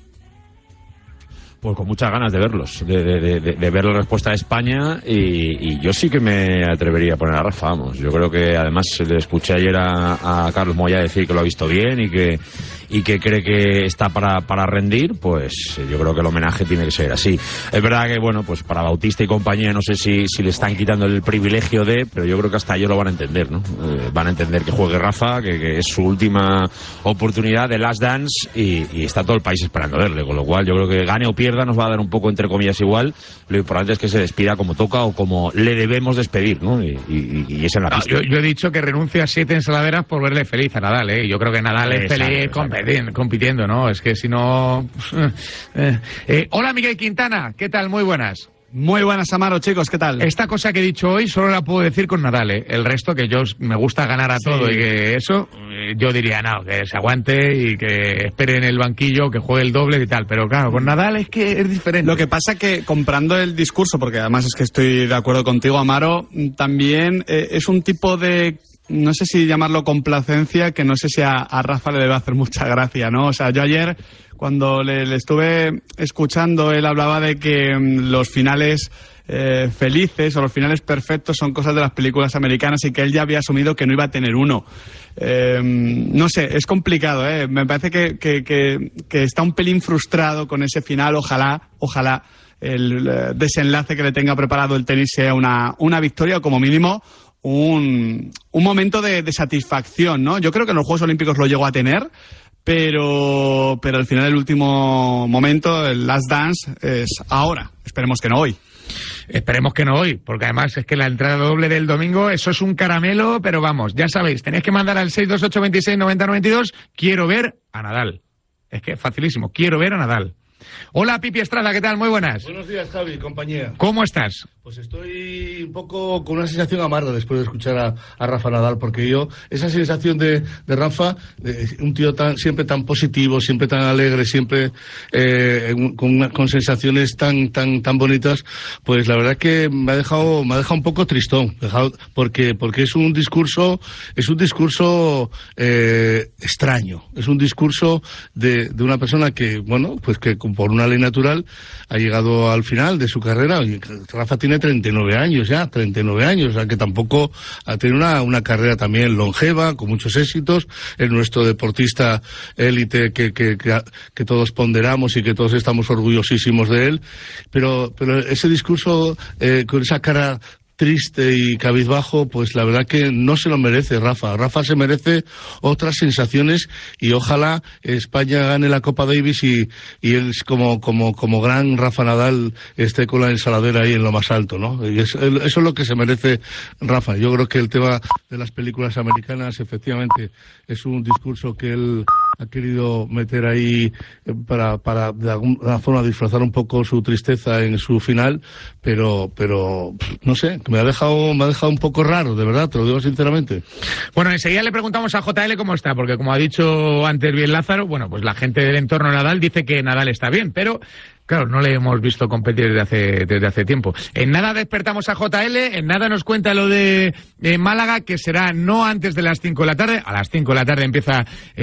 Pues con muchas ganas de verlos, de, de, de, de ver la respuesta de España y, y yo sí que me atrevería a poner a Rafa, vamos. Yo creo que además le escuché ayer a, a Carlos Moya decir que lo ha visto bien y que y que cree que está para, para rendir, pues yo creo que el homenaje tiene que ser así. Es verdad que, bueno, pues para Bautista y compañía no sé si, si le están quitando el privilegio de, pero yo creo que hasta ellos lo van a entender, ¿no? Eh, van a entender que juegue Rafa, que, que es su última oportunidad de Last Dance y, y está todo el país esperando verle, con lo cual yo creo que gane o pierda nos va a dar un poco entre comillas igual. Lo importante es que se despida como toca o como le debemos despedir, ¿no? Y, y, y es en la pista.
No, yo, yo he dicho que renuncie a siete ensaladeras por verle feliz a Nadal, ¿eh? Yo creo que Nadal es
Exacto,
feliz
exacto.
compitiendo, compitiendo, ¿no? Es que si no... eh, eh, hola, Miguel Quintana, ¿qué tal? Muy buenas.
Muy buenas, Amaro, chicos, ¿qué tal?
Esta cosa que he dicho hoy solo la puedo decir con Nadal, ¿eh? El resto, que yo me gusta ganar a
Sí.
todo y que eso, eh, yo diría, no, que se aguante y que espere en el banquillo, que juegue el doble y tal. Pero claro, con Nadal es que es diferente.
Lo que pasa que, comprando el discurso, porque además es que estoy de acuerdo contigo, Amaro, también eh, es un tipo de... no sé si llamarlo complacencia, que no sé si a, a Rafa le debe hacer mucha gracia, ¿no? O sea, yo ayer, cuando le, le estuve escuchando, él hablaba de que mm, los finales eh, felices o los finales perfectos son cosas de las películas americanas y que él ya había asumido que no iba a tener uno. Eh, no sé, es complicado, ¿eh? Me parece que, que, que, que está un pelín frustrado con ese final. Ojalá, ojalá el eh, desenlace que le tenga preparado el tenis sea una, una victoria o como mínimo un, un momento de, de satisfacción, ¿no? Yo creo que en los Juegos Olímpicos lo llegó a tener, pero, pero al final, el último momento, el last dance, es ahora. Esperemos que no hoy.
Esperemos que no hoy, porque además es que la entrada doble del domingo, eso es un caramelo, pero vamos, ya sabéis, tenéis que mandar al seis dos ocho dos seis nueve cero nueve dos, quiero ver a Nadal. Es que es facilísimo, quiero ver a Nadal. Hola, Pipi Estrada, ¿qué tal? Muy buenas.
Buenos días, Javi, compañía.
¿Cómo estás?
Pues estoy un poco con una sensación amarga después de escuchar a, a Rafa Nadal, porque yo, esa sensación de, de Rafa, de un tío tan siempre tan positivo, siempre tan alegre, siempre eh, con, con sensaciones tan tan tan bonitas, pues la verdad que me ha dejado me ha dejado un poco tristón, dejado, porque porque es un discurso es un discurso eh, extraño, es un discurso de, de una persona que, bueno, pues que por una ley natural ha llegado al final de su carrera. Rafa tiene treinta y nueve años ya, treinta y nueve años, o sea que tampoco ha tenido una, una carrera también longeva, con muchos éxitos. Es nuestro deportista élite que, que, que, que todos ponderamos y que todos estamos orgullosísimos de él. Pero, pero ese discurso eh, con esa cara triste y cabizbajo, pues la verdad que no se lo merece Rafa. Rafa se merece otras sensaciones y ojalá España gane la Copa Davis y, y él como, como, como gran Rafa Nadal esté con la ensaladera ahí en lo más alto, ¿no? Y eso, eso es lo que se merece Rafa. Yo creo que el tema de las películas americanas efectivamente es un discurso que él ha querido meter ahí eh, para, para de alguna forma disfrazar un poco su tristeza en su final, pero, pero no sé, me ha dejado, me ha dejado un poco raro, de verdad, te lo digo sinceramente.
Bueno, enseguida le preguntamos a J L cómo está, porque como ha dicho antes bien Lázaro, bueno, pues la gente del entorno Nadal dice que Nadal está bien, pero claro, no le hemos visto competir desde hace, desde hace tiempo. En nada despertamos a J L, en nada nos cuenta lo de eh, Málaga, que será no antes de las cinco de la tarde. A las cinco de la tarde empieza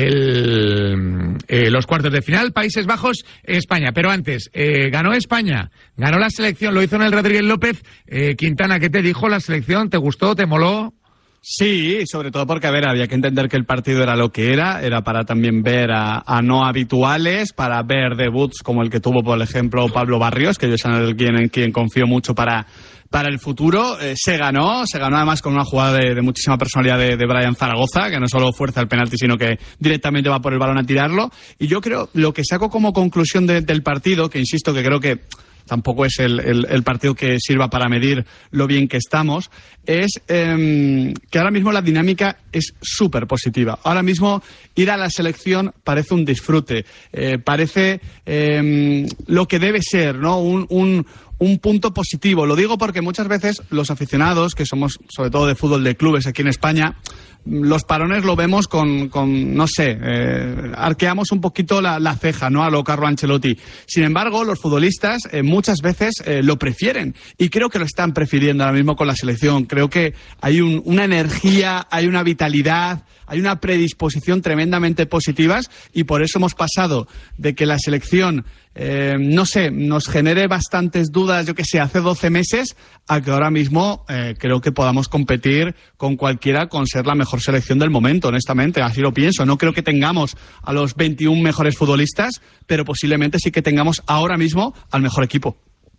el, eh, los cuartos de final, Países Bajos, España. Pero antes, eh, ganó España, ganó la selección, lo hizo en el Rodríguez López. Eh, Quintana, ¿qué te dijo la selección? ¿Te gustó? ¿Te moló?
Sí, sobre todo porque, a ver, había que entender que el partido era lo que era, era para también ver a, a no habituales, para ver debuts como el que tuvo, por ejemplo, Pablo Barrios, que yo es en el quien, en quien confío mucho para, para el futuro. Eh, se ganó, se ganó además con una jugada de, de muchísima personalidad de, de Brian Zaragoza, que no solo fuerza el penalti, sino que directamente va por el balón a tirarlo. Y yo creo, lo que saco como conclusión de, del partido, que insisto que creo que tampoco es el, el, el partido que sirva para medir lo bien que estamos, es eh, que ahora mismo la dinámica es súper positiva. Ahora mismo ir a la selección parece un disfrute, eh, parece eh, lo que debe ser, ¿no? Un, un, un punto positivo. Lo digo porque muchas veces los aficionados, que somos sobre todo de fútbol de clubes aquí en España, los parones lo vemos con, con no sé, eh, arqueamos un poquito la, la ceja, ¿no? A lo Carlo Ancelotti. Sin embargo, los futbolistas eh, muchas veces eh, lo prefieren y creo que lo están prefiriendo ahora mismo con la selección. Creo que hay un, una energía, hay una vitalidad, hay una predisposición tremendamente positivas y por eso hemos pasado de que la selección, eh, no sé, nos genere bastantes dudas, yo que sé, hace doce meses, a que ahora mismo eh, creo que podamos competir con cualquiera con ser la mejor selección del momento, honestamente, así lo pienso. No creo que tengamos a los veintiún mejores futbolistas, pero posiblemente sí que tengamos ahora mismo al mejor equipo.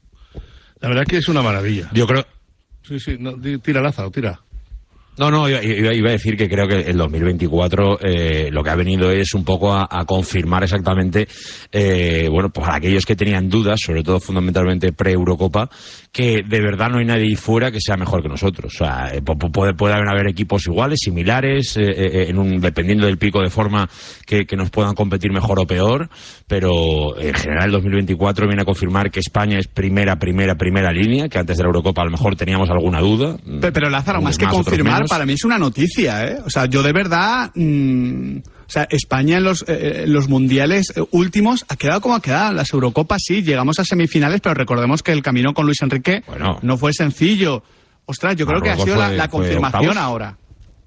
La verdad que es una maravilla.
Yo creo...
Sí, sí, no, tira Lázaro, tira.
No, no, iba, iba a decir que creo que el dos mil veinticuatro eh, lo que ha venido es un poco a, a confirmar exactamente, eh, bueno, pues para aquellos que tenían dudas, sobre todo fundamentalmente pre-Eurocopa, que de verdad no hay nadie fuera que sea mejor que nosotros. O sea, eh, puede, puede haber equipos iguales, similares, eh, eh, en un, dependiendo del pico de forma que, que nos puedan competir mejor o peor, pero en general el dos mil veinticuatro viene a confirmar que España es primera, primera, primera línea, que antes de la Eurocopa a lo mejor teníamos alguna duda.
Pero, pero Lázaro, más que más, confirmar, para mí es una noticia, ¿eh? O sea, yo de verdad... Mmm, o sea, España en los, eh, en los mundiales últimos ha quedado como ha quedado. En las Eurocopas sí, llegamos a semifinales, pero recordemos que el camino con Luis Enrique bueno, no fue sencillo. Ostras, yo creo que ha sido fue, la, la confirmación ahora.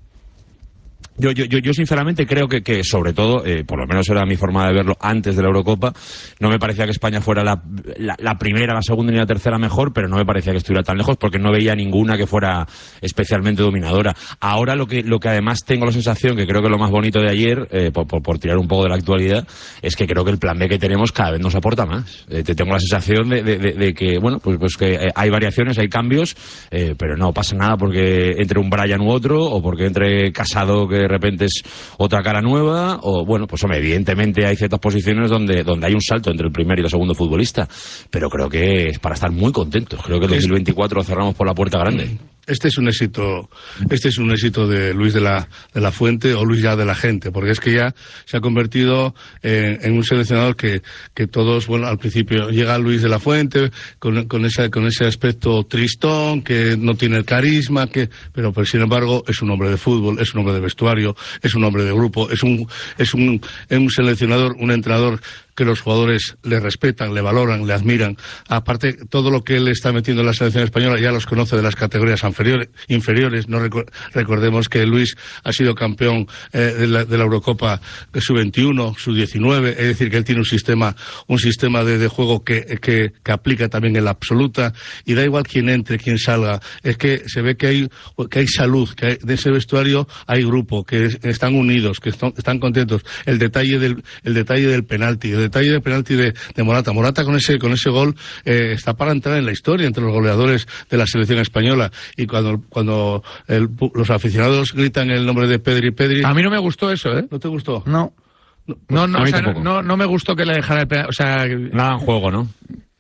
Yo, yo, yo sinceramente creo que, que sobre todo, eh, por lo menos era mi forma de verlo antes de la Eurocopa, no me parecía que España fuera la, la, la primera, la segunda ni la tercera mejor, pero no me parecía que estuviera tan lejos porque no veía ninguna que fuera especialmente dominadora. Ahora lo que, lo que además tengo la sensación, que creo que lo más bonito de ayer, eh, por, por, por tirar un poco de la actualidad, es que creo que el plan B que tenemos cada vez nos aporta más. Eh, te tengo la sensación de, de, de, de que, bueno, pues, pues que hay variaciones, hay cambios, eh, pero no pasa nada porque entre un Brian u otro, o porque entre Casado, que de repente es otra cara nueva, o bueno, pues hombre, evidentemente hay ciertas posiciones donde, donde hay un salto entre el primer y el segundo futbolista, pero creo que es para estar muy contentos. Creo que el dos mil veinticuatro lo cerramos por la puerta grande.
Este es un éxito, este es un éxito de Luis de la, de la Fuente, o Luis ya de la gente, porque es que ya se ha convertido en, en un seleccionador que, que todos, bueno, al principio llega Luis de la Fuente con, con ese, con ese aspecto tristón, que no tiene el carisma, que, pero pues, sin embargo es un hombre de fútbol, es un hombre de vestuario, es un hombre de grupo, es un, es un, es un seleccionador, un entrenador que los jugadores le respetan, le valoran, le admiran. Aparte, todo lo que él está metiendo en la selección española ya los conoce de las categorías inferiores. inferiores. No recu recordemos que Luis ha sido campeón eh, de, la, de la Eurocopa sub veintiuno, sub diecinueve, es decir, que él tiene un sistema un sistema de, de juego que, que, que aplica también en la absoluta, y da igual quién entre, quién salga. Es que se ve que hay, que hay salud, que hay, de ese vestuario hay grupo, que es, están unidos, que están, están contentos. El detalle del, el detalle del penalti, el detalle del penalti de, de Morata. Morata con ese con ese gol eh, está para entrar en la historia entre los goleadores de la selección española. Y cuando cuando el, los aficionados gritan el nombre de Pedri, Pedri...
A mí no me gustó eso, ¿eh?
¿No te gustó?
No. No, no, no, o sea, no, no, no me gustó que le dejara el penalti. O sea,
nada en juego, ¿no?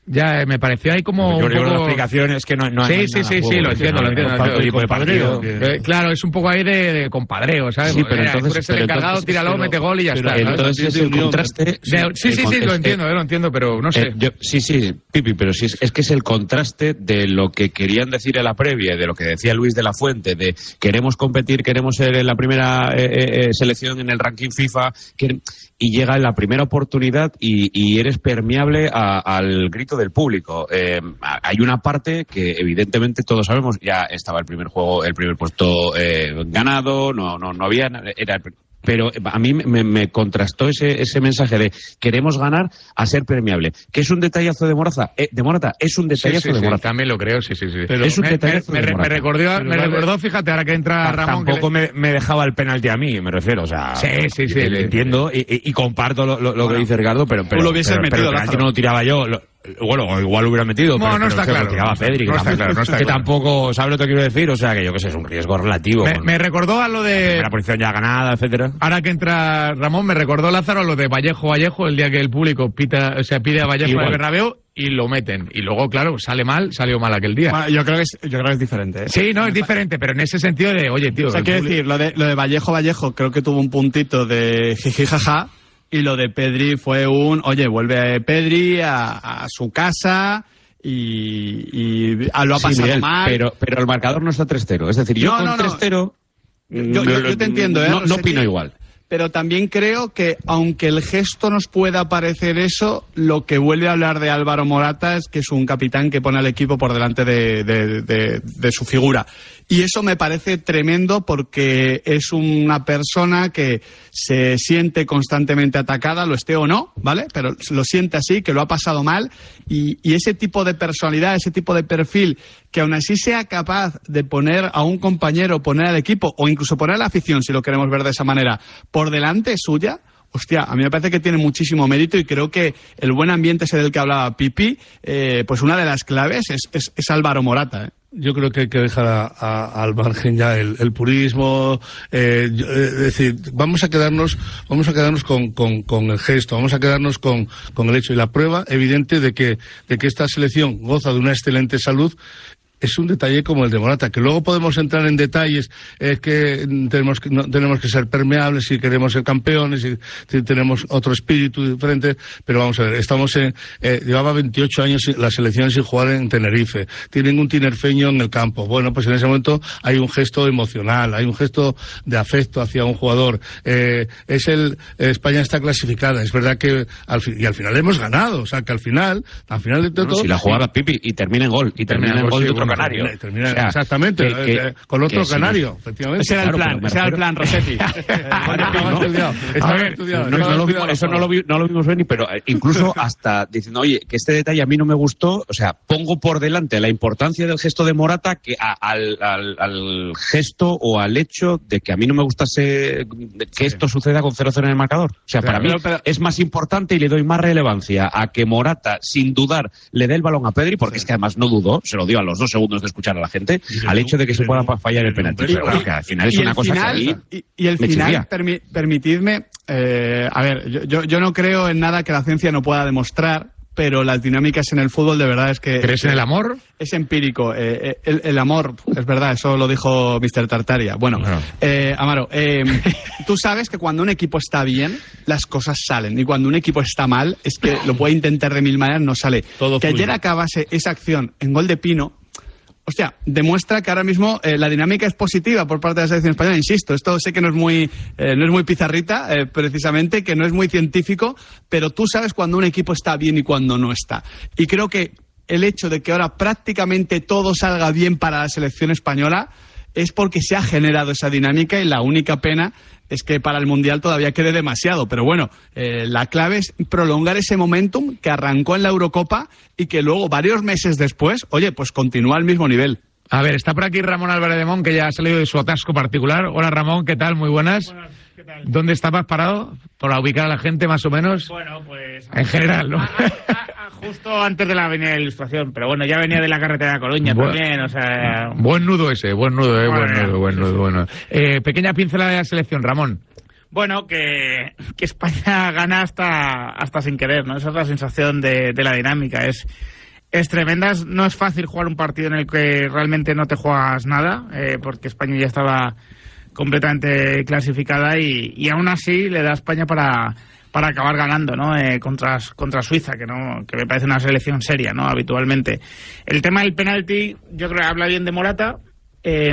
Ya, me pareció ahí como
Yo
un
creo que
poco...
la explicación es que no, no
sí,
hay
sí,
nada
sí,
juego,
sí, lo
es
entiendo,
que
lo entiendo.
no-
lo
tanto
entiendo.
tipo de partido.
Eh, Claro, es un poco ahí de, de compadreo, ¿sabes?
Sí, pero
Mira,
entonces-
tú eres el
pero
encargado,
entonces-
tíralo,
pero-
mete gol y ya
pero
está. ¿sabes?
entonces es el contraste...
De- sí, sí,
el
sí,
con-
lo
es-
entiendo, eh, lo entiendo, pero no sé.
Eh, yo- sí, sí, Pipi, pero sí, es, es que es el contraste de lo que querían decir en la previa, de lo que decía Luis de la Fuente, de queremos competir, queremos ser en la primera eh, eh, selección en el ranking FIFA, que- y llega en la primera oportunidad y, y eres permeable a- al grito del público. Eh, hay una parte que evidentemente todos sabemos, ya estaba el primer juego, el primer puesto eh, ganado, no, no, no había, era el, pero a mí me, me contrastó ese, ese mensaje de queremos ganar a ser permeable. ¿Que es un detallazo de Morata? Eh, de Morata, es un
Sí,
detallazo
sí,
de
sí,
Morata.
también lo creo, sí, sí, sí.
Pero es un
me,
detallazo
me,
de
me,
Morata.
me recordó,
Pero
me
vale.
recordó, fíjate, ahora que entra
Ta-
Ramón... que
Tampoco
le-
me, me dejaba el penalti a mí, me refiero, o sea...
Sí, sí, sí.
eh, Entiendo y, y- y comparto lo, lo- lo
Bueno,
que dice Ricardo, pero, pero,
lo hubieses
pero- pero
metido,
el penalti
Lázaro.
no lo tiraba yo. Lo- bueno, o igual lo hubiera metido,
No,
pero,
no
pero
está
es que lo
claro.
tiraba Pedri,
No
que,
está
tampoco,
claro, no está
que
claro.
tampoco, ¿sabes lo que quiero decir? O sea, que yo que sé, es un riesgo relativo.
Me,
con
me recordó a lo de...
la posición ya ganada, etcétera.
Ahora que entra Ramón, me recordó Lázaro a lo de Vallejo Vallejo, el día que el público pita, o sea, pide a Vallejo
Igual.
de Bernabéu y lo meten. Y luego, claro, sale mal, salió mal aquel día.
Bueno, yo creo que es, yo creo que es diferente. ¿eh?
Sí, no, es diferente, pero en ese sentido de, oye, tío...
O sea,
el
quiero
público-
decir, lo de, lo de Vallejo Vallejo creo que tuvo un puntito de jiji jaja, y lo de Pedri fue un, oye, vuelve Pedri a, a su casa y, y ah, lo ha
Sí,
pasado
Miguel,
mal.
Pero, pero el marcador no está tres cero. Es decir, yo
No,
con
no, no.
tres cero...
Yo- yo- yo te entiendo, ¿eh,
No, no
Rossetti?
opino igual.
Pero también creo que, aunque el gesto nos pueda parecer eso, lo que vuelve a hablar de Álvaro Morata es que es un capitán que pone al equipo por delante de, de- de- de su figura. Y eso me parece tremendo porque es una persona que se siente constantemente atacada, lo esté o no, ¿vale? Pero lo siente así, que lo ha pasado mal. Y, y ese tipo de personalidad, ese tipo de perfil, que aún así sea capaz de poner a un compañero, poner al equipo o incluso poner a la afición, si lo queremos ver de esa manera, por delante suya, hostia, a mí me parece que tiene muchísimo mérito y creo que el buen ambiente ese del que hablaba Pipi, eh, pues una de las claves es, es, es Álvaro Morata, ¿eh?
Yo creo que hay que dejar a- a- al margen ya el, el purismo, eh, yo- eh, es decir, vamos a quedarnos, vamos a quedarnos con, con, con el gesto, vamos a quedarnos con, con el hecho y la prueba evidente de que, de que esta selección goza de una excelente salud. Es un detalle como el de Morata, que luego podemos entrar en detalles, es que tenemos que, no, tenemos que ser permeables si queremos ser campeones, si, si tenemos otro espíritu diferente, pero vamos a ver, estamos en, eh, llevaba veintiocho años sin- la selección sin jugar en Tenerife, tienen un tinerfeño en el campo, bueno, pues en ese momento hay un gesto emocional, hay un gesto de afecto hacia un jugador, eh, es el, España está clasificada, es verdad que al fin, y al final hemos ganado, o sea que al final, al final de todo...
Bueno, si la jugaba Pipi y termina en gol, y termina en gol de otro
bueno,
canario.
termina- termina-
O sea,
exactamente,
que- que-
eh, con otro
que si
canario,
no-
efectivamente.
Ese era el
Claro,
plan,
pero me
ese era el
refiero-
plan, Rossetti.
Estaba estudiado,
A
estaba
ver,
estudiado,
no,
estaba
no lo,
estudiado
vimos- eso no lo, vi- no lo vimos venir, pero eh, incluso hasta diciendo, oye, que este detalle a mí no me gustó, o sea, pongo por delante la importancia del gesto de Morata que a- al, al- al gesto o al hecho de que a mí no me gustase que esto suceda con cero cero en el marcador. O sea,
Claro,
para mí
pero- pero-
es más importante y le doy más relevancia a que Morata, sin dudar, le dé el balón a Pedri, porque es que además no dudó, se lo dio a los dos segundos de escuchar a la gente, al hecho de que se pueda fallar el penalti. Pero bueno, que al final es
Y
una
el
cosa
final-
que a mí
y, y el
me
final,
chirría.
permi- permitidme, eh, a ver, yo, yo, yo no creo en nada que la ciencia no pueda demostrar, pero las dinámicas en el fútbol de verdad es que...
¿Crees en el amor?
Es empírico. eh, eh, el, el amor, es verdad, eso lo dijo mister Tartaria. Bueno,
Bueno.
eh, Amaro, eh, tú sabes que cuando un equipo está bien, las cosas salen. Y cuando un equipo está mal, es que lo puede intentar de mil maneras, no sale.
Todo
que
fluye.
ayer acabase esa acción en gol de Pino, hostia, demuestra que ahora mismo eh, la dinámica es positiva por parte de la selección española. Insisto, esto sé que no es muy, eh, no es muy pizarrita, eh, precisamente, que no es muy científico, pero tú sabes cuando un equipo está bien y cuando no está. Y creo que el hecho de que ahora prácticamente todo salga bien para la selección española es porque se ha generado esa dinámica y la única pena es que para el Mundial todavía quede demasiado. Pero bueno, eh, la clave es prolongar ese momentum que arrancó en la Eurocopa y que luego, varios meses después, oye, pues continúa al mismo nivel.
A ver, está por aquí Ramón Álvarez de Mon, que ya ha salido de su atasco particular. Hola Ramón, ¿qué tal? Muy buenas.
Buenas, ¿qué tal?
¿Dónde estabas parado? Para ubicar a la gente más o menos.
Bueno, pues...
En general, ¿no?
A- a- a- justo antes de la avenida de la Ilustración, pero bueno, ya venía de la carretera de Coruña
Bueno.
también, o sea...
Buen nudo ese, buen nudo, eh, buen
Bueno,
nudo, buen
sí,
nudo,
sí.
bueno. Eh, pequeña pincelada de la selección, Ramón.
Bueno, que, que España gana hasta, hasta sin querer, ¿no? Esa es la sensación de, de la dinámica. Es, es tremenda. No es fácil jugar un partido en el que realmente no te juegas nada, eh, porque España ya estaba completamente clasificada y, y aún así le da a España para, para acabar ganando, ¿no? Eh, contra, contra Suiza, que no que me parece una selección seria, ¿no? Habitualmente. El tema del penalti, yo creo que habla bien de Morata, eh,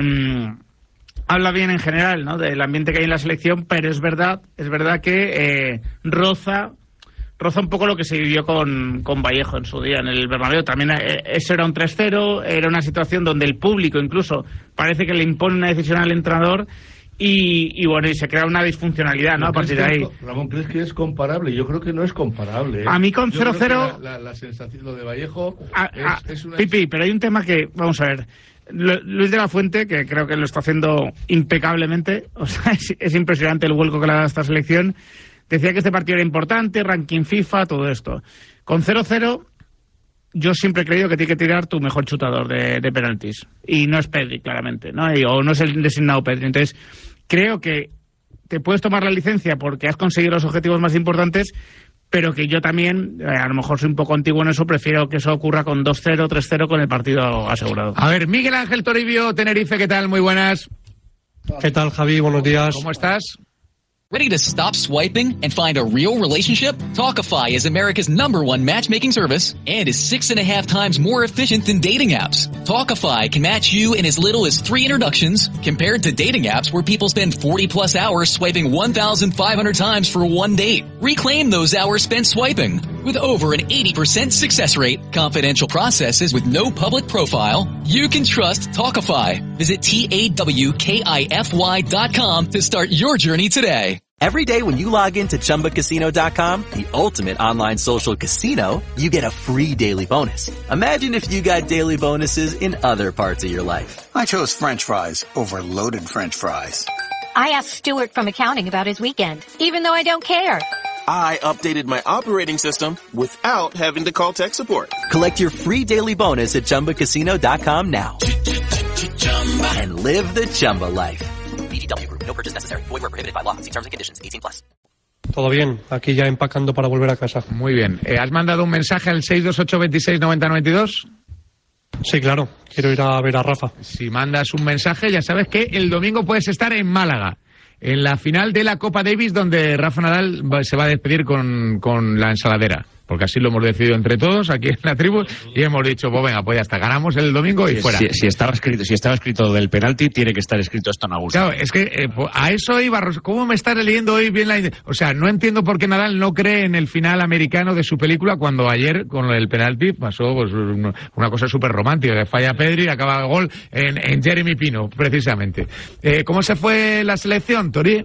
habla bien en general, ¿no? Del ambiente que hay en la selección, pero es verdad, es verdad que eh, roza... roza un poco lo que se vivió con, con Vallejo en su día en el Bernabéu. También eh, eso era un tres cero, era una situación donde el público incluso parece que le impone una decisión al entrenador y, y bueno, y se crea una disfuncionalidad, ¿no? A partir de ahí.
Ramón, ¿crees que es comparable? Yo creo que no es comparable, ¿eh?
A mí con cero cero...
La, la, la sensación, lo de Vallejo
a, a, es, es una... Pipi, pero hay un tema que, vamos a ver... Luis de la Fuente, que creo que lo está haciendo impecablemente, o sea, es, es impresionante el vuelco que le ha dado a esta selección. Decía que este partido era importante, ranking FIFA, todo esto. Con cero cero, yo siempre he creído que tiene que tirar tu mejor chutador de, de penaltis. Y no es Pedri, claramente, ¿no? Y, o no es el designado Pedri. Entonces, creo que te puedes tomar la licencia porque has conseguido los objetivos más importantes, pero que yo también, eh, a lo mejor soy un poco antiguo en eso, prefiero que eso ocurra con dos cero, tres cero con el partido asegurado.
A ver, Miguel Ángel Toribio, Tenerife, ¿qué tal? Muy buenas.
¿Qué tal, Javi? Buenos días.
¿Cómo estás?
Ready to stop swiping and find a real relationship? Talkify is America's number one matchmaking service and is six and a half times more efficient than dating apps. Talkify can match you in as little as three introductions, compared to dating apps where people spend forty plus hours swiping one thousand five hundred times for one date. Reclaim those hours spent swiping. With over an eighty percent success rate, confidential processes with no public profile, you can trust Talkify. Visit T A W K I F Y dot com to start your journey today.
Every day when you log into Chumba Casino dot com, the ultimate online social casino, you get a free daily bonus. Imagine if you got daily bonuses in other parts of your life.
I chose French fries over loaded French fries.
I asked Stuart from accounting about his weekend, even though I don't care.
I updated my operating system without having to call tech support.
Collect your free daily bonus at Chumba Casino dot com now. And live the Chumba life.
V G W Group. No purchase necessary. Void where prohibited by law. See terms and conditions. eighteen plus.
Todo bien, aquí ya empacando para volver a casa.
Muy bien. Eh, ¿Has mandado un mensaje al seis dos ocho, veintiséis, noventa, noventa y dos?
Sí, claro. Quiero ir a ver a Rafa.
Si mandas un mensaje, ya sabes que el domingo puedes estar en Málaga, en la final de la Copa Davis, donde Rafa Nadal se va a despedir con, con la ensaladera. Porque así lo hemos decidido entre todos aquí en la tribu y hemos dicho, pues venga, pues ya está, ganamos el domingo y
si,
fuera.
Si, si, estaba escrito, si estaba escrito del penalti, tiene que estar escrito esto en Augusta.
Claro, es que eh, a eso iba, ¿cómo me estás leyendo hoy bien la... O sea, no entiendo por qué Nadal no cree en el final americano de su película cuando ayer con el penalti pasó pues, una cosa súper romántica, que falla Pedri y acaba el gol en, en Jeremy Pino, precisamente. Eh, ¿Cómo se fue la selección, Tori?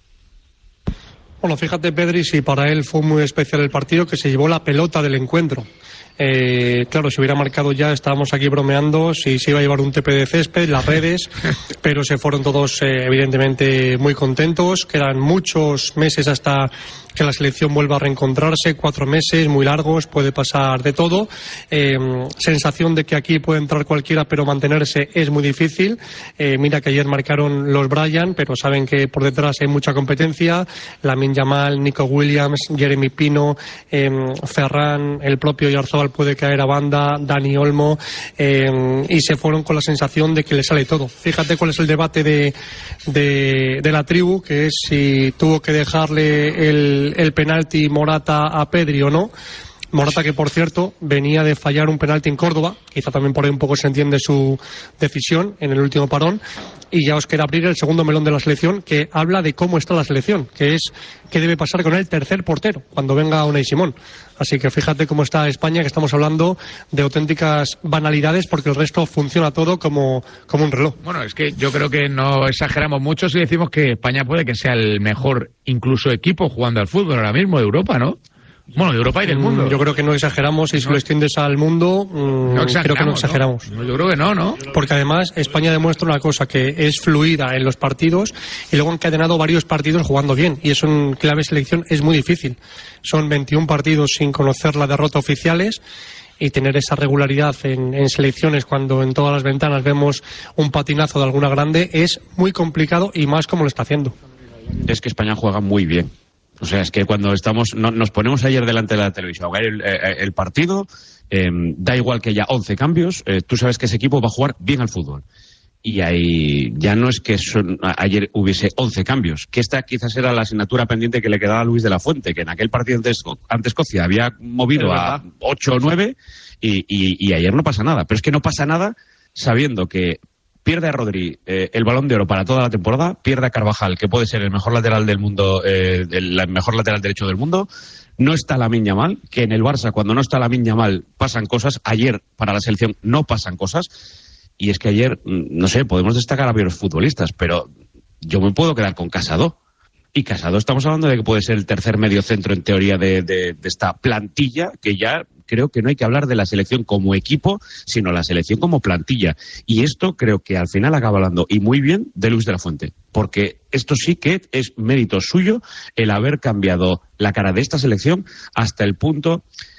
Bueno, fíjate, Pedri, si para él fue muy especial el partido, que se llevó la pelota del encuentro. Eh, claro, si hubiera marcado ya, estábamos aquí bromeando, si se iba a llevar un T P de césped, las redes, pero se fueron todos eh, evidentemente muy contentos. Quedan muchos meses hasta que la selección vuelva a reencontrarse, cuatro meses muy largos, puede pasar de todo. Eh, sensación de que aquí puede entrar cualquiera, pero mantenerse es muy difícil. Eh, mira que ayer marcaron los Bryan, pero saben que por detrás hay mucha competencia. Lamine Yamal, Nico Williams, Jeremy Pino, eh, Ferran, el propio Oyarzabal puede caer a banda, Dani Olmo, eh, y se fueron con la sensación de que le sale todo. Fíjate cuál es el debate de, de, de la tribu, que es si tuvo que dejarle el el penalti Morata a Pedri o no. Morata, que por cierto venía de fallar un penalti en Córdoba, quizá también por ahí un poco se entiende su decisión en el último parón, y ya os quiero abrir el segundo melón de la selección, que habla de cómo está la selección, que es qué debe pasar con el tercer portero cuando venga Unai Simón. Así que fíjate cómo está España, que estamos hablando de auténticas banalidades, porque el resto funciona todo como, como un reloj.
Bueno, es que yo creo que no exageramos mucho si decimos que España puede que sea el mejor incluso equipo jugando al fútbol ahora mismo de Europa, ¿no? Bueno, de Europa y del mundo.
Yo creo que no exageramos, y si no. lo extiendes al mundo, mmm, no creo que no exageramos.
¿no? Yo creo que no, ¿no?
Porque además España demuestra una cosa, que es fluida en los partidos y luego han encadenado varios partidos jugando bien, y eso en clave selección es muy difícil. Son veintiún partidos sin conocer la derrota oficiales, y tener esa regularidad en, en selecciones cuando en todas las ventanas vemos un patinazo de alguna grande es muy complicado, y más como lo está haciendo.
Es que España juega muy bien. O sea, es que cuando estamos, no, nos ponemos ayer delante de la televisión a ver el, el, el partido, eh, da igual que haya once cambios, eh, tú sabes que ese equipo va a jugar bien al fútbol. Y ahí ya no es que son, ayer hubiese once cambios, que esta quizás era la asignatura pendiente que le quedaba a Luis de la Fuente, que en aquel partido ante, ante Escocia había movido a ocho o nueve y, y, y ayer no pasa nada. Pero es que no pasa nada sabiendo que pierde a Rodri eh, el Balón de Oro para toda la temporada, pierde a Carvajal, que puede ser el mejor lateral del mundo, eh, el mejor lateral derecho del mundo, no está Lamine Yamal, que en el Barça cuando no está Lamine Yamal pasan cosas, ayer para la selección no pasan cosas. Y es que ayer, no sé, podemos destacar a varios futbolistas, pero yo me puedo quedar con Casado. Y Casado estamos hablando de que puede ser el tercer medio centro en teoría de, de, de esta plantilla, que ya creo que no hay que hablar de la selección como equipo, sino la selección como plantilla. Y esto creo que al final acaba hablando, y muy bien, de Luis de la Fuente. Porque esto sí que es mérito suyo el haber cambiado la cara de esta selección hasta el punto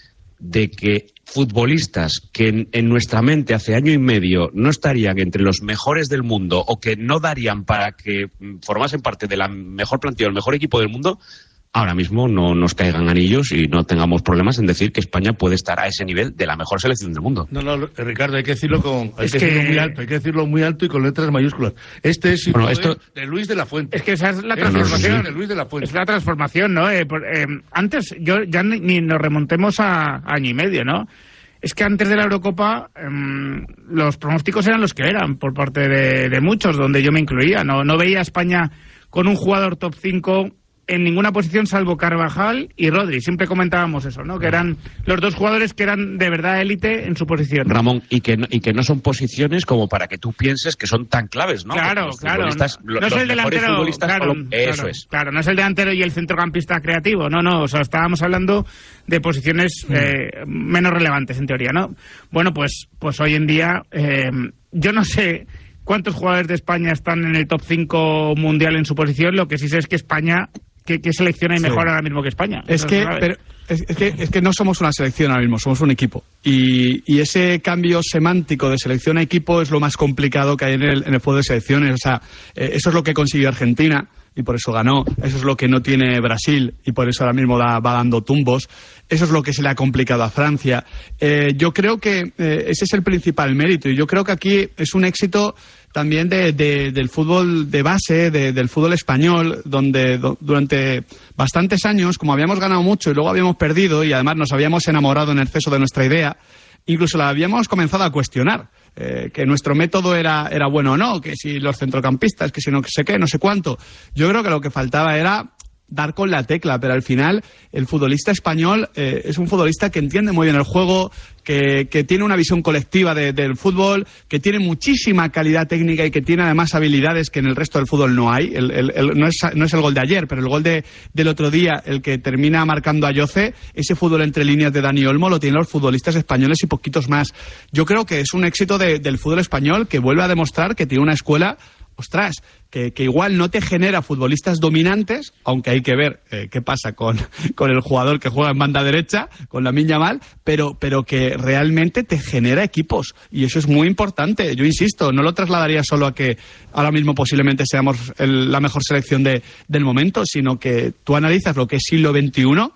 de que futbolistas que en, en nuestra mente hace año y medio no estarían entre los mejores del mundo o que no darían para que formasen parte de la mejor plantilla o el mejor equipo del mundo, ahora mismo no nos caigan anillos y no tengamos problemas en decir que España puede estar a ese nivel de la mejor selección del mundo.
No, no, Ricardo, hay que decirlo con, hay
Es
que
que-
decirlo muy alto, hay que decirlo muy alto y con letras mayúsculas. Este es
Bueno,
hijo
esto-
de, de Luis de la Fuente.
Es que esa es la
Es
transformación.
de Luis de la Fuente.
Es la transformación, ¿no? Eh, por- eh, antes, yo ya ni, ni nos remontemos a, a año y medio, ¿no? Es que antes de la Eurocopa em, los pronósticos eran los que eran por parte de, de muchos, donde yo me incluía. No, no veía a España con un jugador top cinco en ninguna posición salvo Carvajal y Rodri. Siempre comentábamos eso, ¿no? Que eran los dos jugadores que eran de verdad élite en su posición.
Ramón, y que, no, y que no son posiciones como para que tú pienses que son tan claves, ¿no? Porque
Claro,
los
claro.
futbolistas-
No,
lo-
no es
los
el
mejores
delantero.
futbolistas
Claro,
solo- Eso
claro,
es.
claro, no es el delantero y el centrocampista creativo. No, no. O sea, estábamos hablando de posiciones eh, menos relevantes en teoría, ¿no? Bueno, pues, pues hoy en día, eh, yo no sé cuántos jugadores de España están en el top cinco mundial en su posición. Lo que sí sé es que España, ¿qué, qué selección hay
Sí.
mejor ahora mismo que España?
Es
Eso
que,
se sabe.
pero, es, es que, es que no somos una selección ahora mismo, somos un equipo. Y, y ese cambio semántico de selección a equipo es lo más complicado que hay en el, en el fútbol de selecciones. O sea, eh, eso es lo que consiguió Argentina y por eso ganó. Eso es lo que no tiene Brasil y por eso ahora mismo da- va dando tumbos. Eso es lo que se le ha complicado a Francia. Eh, yo creo que eh, ese es el principal mérito y yo creo que aquí es un éxito también de, de- del fútbol de base, de- del fútbol español, donde do- durante bastantes años, como habíamos ganado mucho y luego habíamos perdido y además nos habíamos enamorado en exceso de nuestra idea, incluso la habíamos comenzado a cuestionar. Eh, que nuestro método era, era bueno o no, que si los centrocampistas, que si no sé qué, no sé cuánto. Yo creo que lo que faltaba era dar con la tecla, pero al final el futbolista español eh, es un futbolista que entiende muy bien el juego, que, que tiene una visión colectiva de- del fútbol, que tiene muchísima calidad técnica y que tiene además habilidades que en el resto del fútbol no hay. El- el- el- no, es, no es el gol de ayer, pero el gol de, del otro día, el que termina marcando a Yoce, ese fútbol entre líneas de Dani Olmo lo tienen los futbolistas españoles y poquitos más. Yo creo que es un éxito de- del fútbol español que vuelve a demostrar que tiene una escuela, ostras, que, que igual no te genera futbolistas dominantes, aunque hay que ver eh, qué pasa con, con el jugador que juega en banda derecha, con Lamine Yamal, pero, pero que realmente te genera equipos. Y eso es muy importante. Yo insisto, no lo trasladaría solo a que ahora mismo posiblemente seamos el- la mejor selección de, del momento, sino que tú analizas lo que es siglo veintiuno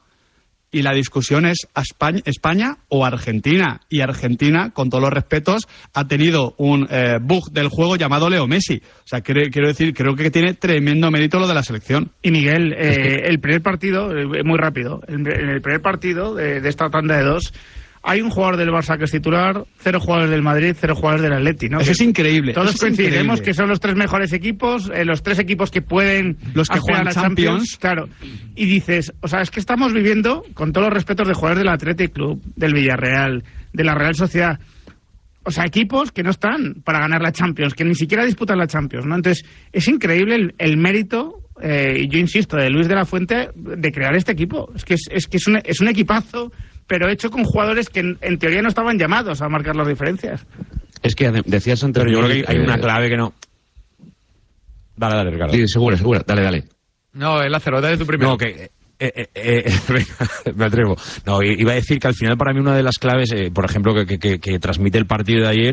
y la discusión es a España, España o Argentina. Y Argentina, con todos los respetos, ha tenido un eh, bug del juego llamado Leo Messi. O sea, quiero, quiero decir, creo que tiene tremendo mérito lo de la selección.
Y Miguel, eh, el primer partido, eh, muy rápido, en el, el primer partido de, de esta tanda de dos, hay un jugador del Barça que es titular, cero jugadores del Madrid, cero jugadores del Atleti, ¿no?
Eso
Que
es increíble.
Todos
eso es
coincidiremos
increíble.
que son los tres mejores equipos, eh, los tres equipos que pueden
Los que
aspirar
juegan
a la
Champions.
Claro. Y dices, o sea, es que estamos viviendo, con todos los respetos de jugadores del Athletic Club, del Villarreal, de la Real Sociedad, o sea, equipos que no están para ganar la Champions, que ni siquiera disputan la Champions, ¿no? Entonces, es increíble el, el mérito, eh, y yo insisto, de Luis de la Fuente de crear este equipo. Es que es, es que es un, es un equipazo, pero hecho con jugadores que en, en teoría no estaban llamados a marcar las diferencias.
Es que ade- decías antes...
Pero yo creo
Miguel,
que hay una
eh,
clave que no. Dale, dale, Ricardo.
Sí, seguro, seguro. Dale, dale.
No, el Lázaro, dale tú primero.
No, que. Eh, eh, eh, venga, me atrevo. No, i- iba a decir que al final para mí una de las claves, eh, por ejemplo, que, que, que, que transmite el partido de ayer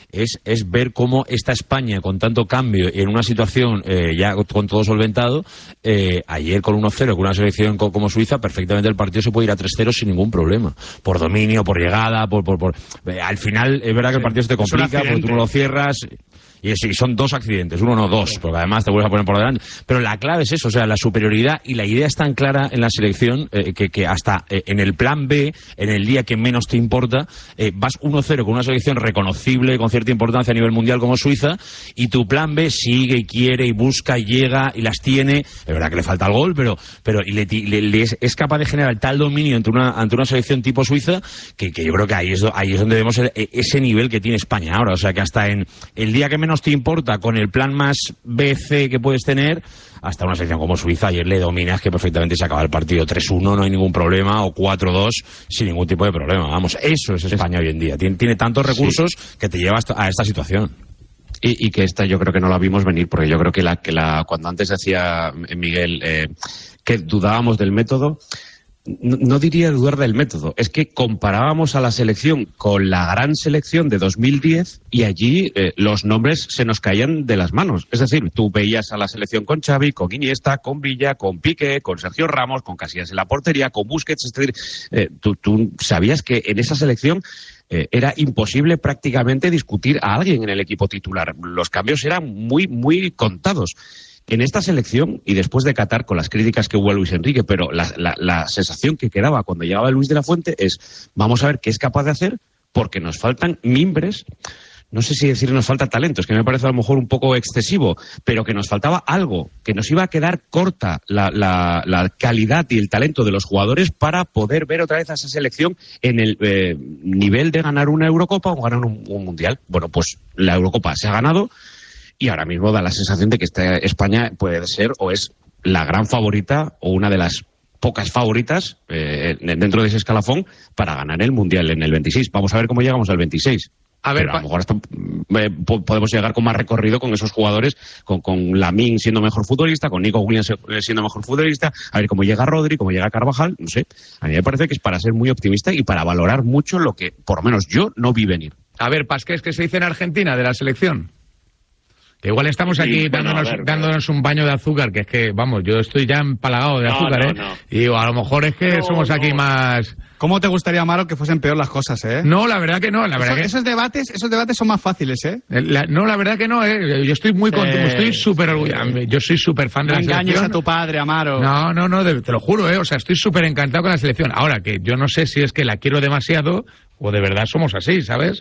es, es ver cómo esta España, con tanto cambio y en una situación eh, ya con todo solventado, eh, ayer con uno cero, con una selección como Suiza, perfectamente el partido se puede ir a tres cero sin ningún problema. Por dominio, por llegada, por... por, por... Al final es verdad que el partido se te complica porque tú no lo cierras... Y sí, son dos accidentes, uno no dos, porque además te vuelves a poner por delante. Pero la clave es eso, o sea, la superioridad, y la idea es tan clara en la selección eh, que, que hasta eh, en el plan B, en el día que menos te importa, eh, vas uno cero con una selección reconocible, con cierta importancia a nivel mundial como Suiza, y tu plan B sigue y quiere y busca y llega y las tiene. Es verdad que le falta el gol, pero pero y le, le, le es, es capaz de generar tal dominio ante una ante una selección tipo Suiza que, que yo creo que ahí es, ahí es donde vemos el, ese nivel que tiene España ahora. O sea, que hasta en el día que menos nos te importa, con el plan más B C que puedes tener, hasta una selección como Suiza, ayer le dominas que perfectamente se acaba el partido tres uno, no hay ningún problema, o cuatro dos, sin ningún tipo de problema. Vamos, eso es España hoy en día. Tiene, tiene tantos recursos sí. que te lleva a esta situación.
Y, y que esta yo creo que no la vimos venir, porque yo creo que la que la cuando antes decía Miguel eh, que dudábamos del método, No, no diría dudar del método, es que comparábamos a la selección con la gran selección de dos mil diez y allí eh, los nombres se nos caían de las manos. Es decir, tú veías a la selección con Xavi, con Iniesta, con Villa, con Piqué, con Sergio Ramos, con Casillas en la portería, con Busquets. Es decir, eh, tú, tú sabías que en esa selección eh, era imposible prácticamente discutir a alguien en el equipo titular. Los cambios eran muy, muy contados. En esta selección, y después de Qatar, con las críticas que hubo a Luis Enrique, pero la, la, la sensación que quedaba cuando llegaba Luis de la Fuente es, vamos a ver qué es capaz de hacer, porque nos faltan mimbres, no sé si decir nos falta talento, es que me parece a lo mejor un poco excesivo, pero que nos faltaba algo, que nos iba a quedar corta la, la, la calidad y el talento de los jugadores para poder ver otra vez a esa selección en el eh, nivel de ganar una Eurocopa o ganar un, un Mundial. Bueno, pues la Eurocopa se ha ganado, y ahora mismo da la sensación de que esta España puede ser o es la gran favorita o una de las pocas favoritas eh, dentro de ese escalafón para ganar el Mundial en el veintiséis. Vamos a ver cómo llegamos al veintiséis. A ver, Pero a lo mejor hasta, eh, podemos llegar con más recorrido con esos jugadores, con, con Lamine siendo mejor futbolista, con Nico Williams siendo mejor futbolista, a ver cómo llega Rodri, cómo llega Carvajal, no sé. A mí me parece que es para ser muy optimista y para valorar mucho lo que, por lo menos yo, no vi venir.
A ver, Pasqués, ¿qué se dice en Argentina de la selección? Que igual estamos aquí sí, bueno, dándonos, ver, dándonos un baño de azúcar, que es que, vamos, yo estoy ya empalagado de no, azúcar, no, ¿eh? No. Y digo, a lo mejor es que no, somos aquí no. más...
¿Cómo te gustaría, Amaro, que fuesen peor las cosas, eh?
No, la verdad que no, la verdad
Eso,
que...
Esos debates, esos debates son más fáciles, ¿eh?
La, no, la verdad que no, ¿eh? Yo estoy muy contento, eh... estoy súper orgulloso, yo soy súper fan
no
de la selección.
No engañes a tu padre, Amaro.
No, no, no, te lo juro, ¿eh? O sea, estoy súper encantado con la selección. Ahora, que yo no sé si es que la quiero demasiado o de verdad somos así, ¿sabes?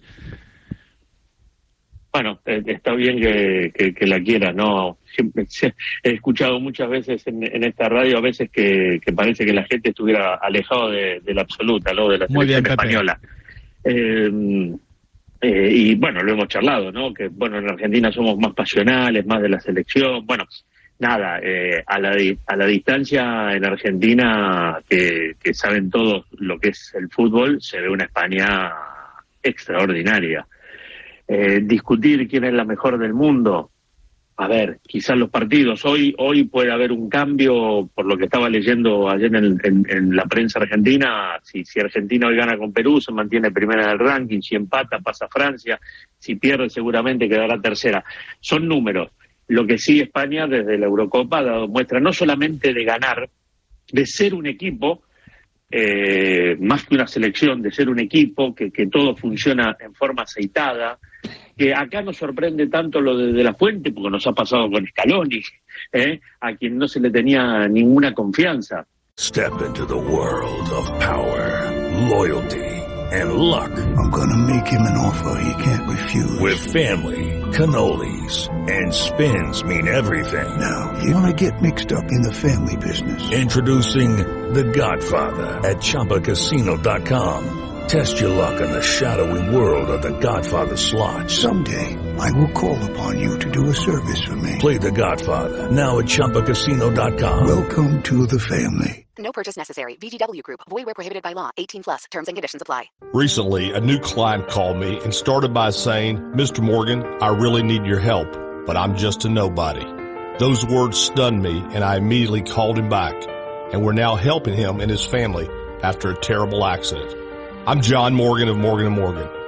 Bueno, eh, está bien que, que, que la quiera, ¿no? Siempre he escuchado muchas veces en, en esta radio, a veces que, que parece que la gente estuviera alejado de, de la absoluta, ¿no? De la
Muy
selección
bien,
española. Eh, eh, y bueno, lo hemos charlado, ¿no? Que bueno, en Argentina somos más pasionales, más de la selección. Bueno, nada, eh, a, la, a la distancia en Argentina, que, que saben todos lo que es el fútbol, se ve una España extraordinaria. Eh, discutir quién es la mejor del mundo, a ver, quizás los partidos, hoy hoy puede haber un cambio, por lo que estaba leyendo ayer en, en, en la prensa argentina, si, si Argentina hoy gana con Perú, se mantiene primera del ranking, si empata pasa a Francia, si pierde seguramente quedará tercera. Son números. Lo que sí, España desde la Eurocopa ha dado muestra no solamente de ganar, de ser un equipo, eh, más que una selección, de ser un equipo, que, que todo funciona en forma aceitada, que acá nos sorprende tanto lo de, de la Fuente, porque nos ha pasado con Scaloni, ¿eh? A quien no se le tenía ninguna confianza.
Step into the world of power, loyalty, and luck. I'm gonna make him an offer he can't refuse. With family, cannolis, and spins mean everything. Now, you wanna get mixed up in the family business. Introducing The Godfather at Chumba Casino dot com. Test your luck in the shadowy world of The Godfather slot. Someday, I will call upon you to do a service for me. Play The Godfather, now at Chumba Casino dot com. Welcome to the family.
No purchase necessary. V G W Group. Void where prohibited by law. eighteen plus. Terms and conditions apply.
Recently, a new client called me and started by saying, Mister Morgan, I really need your help, but I'm just a nobody. Those words stunned me, and I immediately called him back. And we're now helping him and his family after a terrible accident. I'm John Morgan of Morgan and Morgan.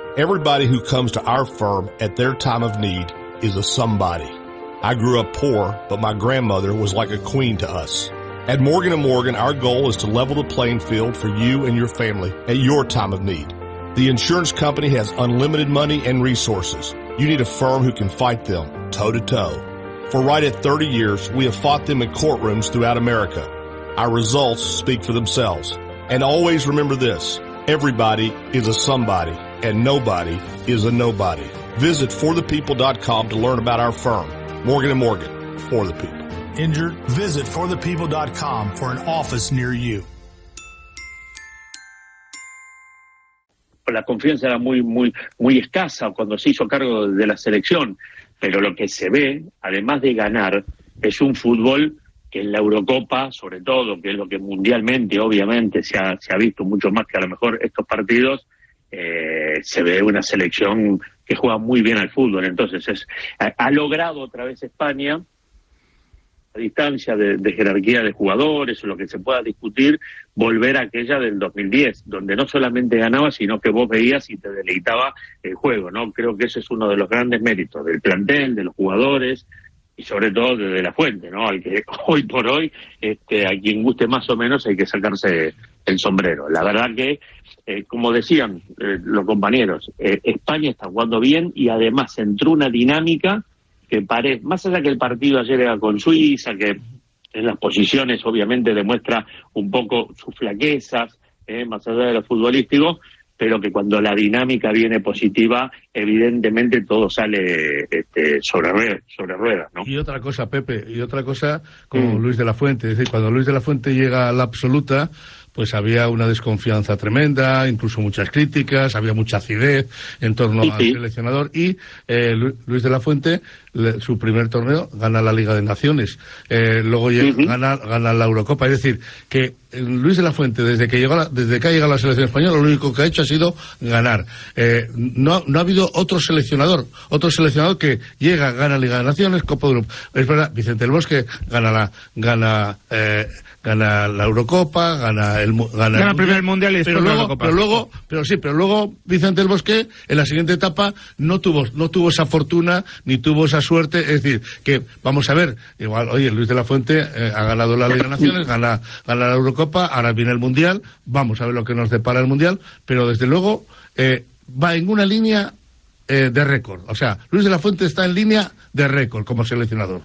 Everybody who comes to our firm at their time of need is a somebody. I grew up poor, but my grandmother was like a queen to us. At Morgan and Morgan, our goal is to level the playing field for you and your family at your time of need. The insurance company has unlimited money and resources. You need a firm who can fight them toe-to-toe. For right at thirty years, we have fought them in courtrooms throughout America. Our results speak for themselves. And always remember this, everybody is a somebody, and nobody is a nobody. Visit for the people dot com to learn about our firm. Morgan and Morgan, for the people.
Injured? Visit for the people dot com for an office near you.
La confianza era muy, muy, muy escasa cuando se hizo cargo de la selección, pero lo que se ve, además de ganar, es un fútbol que en la Eurocopa, sobre todo, que es lo que mundialmente, obviamente, se ha, se ha visto mucho más que a lo mejor estos partidos, eh, se ve una selección que juega muy bien al fútbol. Entonces, es, ha, ha logrado otra vez España, a distancia de, de jerarquía de jugadores o lo que se pueda discutir, volver a aquella del dos mil diez, donde no solamente ganaba, sino que vos veías y te deleitaba el juego, ¿no? Creo que ese es uno de los grandes méritos del plantel, de los jugadores y sobre todo de De La Fuente, ¿no? Al que hoy por hoy, este, a quien guste más o menos, hay que sacarse el sombrero. La verdad que, eh, como decían eh, los compañeros, eh, España está jugando bien y además entró una dinámica que parece, más allá que el partido ayer era con Suiza, que en las posiciones obviamente demuestra un poco sus flaquezas, eh, más allá de lo futbolístico, pero que cuando la dinámica viene positiva, evidentemente todo sale este, sobre, ruedas, sobre ruedas, ¿no?
Y otra cosa, Pepe, y otra cosa con mm. Luis de la Fuente, es decir, cuando Luis de la Fuente llega a la absoluta, pues había una desconfianza tremenda, incluso muchas críticas, había mucha acidez en torno sí, al sí. seleccionador, y eh, Luis de la Fuente, le, su primer torneo, gana la Liga de Naciones, eh, luego llega, uh-huh. gana, gana la Eurocopa, es decir, que Luis de la Fuente, desde que llegó a la, desde que ha llegado a la selección española, lo único que ha hecho ha sido ganar. Eh, no, no ha habido otro seleccionador, otro seleccionador que llega, gana Liga de Naciones, Copa de Europa. Es verdad, Vicente del Bosque gana la, gana, eh, gana la Eurocopa, gana el, gana,
gana el primer mundial y
pero luego, pero luego, pero sí, pero luego Vicente del Bosque en la siguiente etapa no tuvo, no tuvo esa fortuna ni tuvo esa suerte, es decir, que vamos a ver, igual, oye, Luis de la Fuente eh, ha ganado la Liga de Naciones, gana, gana la Eurocopa, ahora viene el mundial, vamos a ver lo que nos depara el mundial, pero desde luego eh, va en una línea eh, de récord, o sea, Luis de la Fuente está en línea de récord como seleccionador.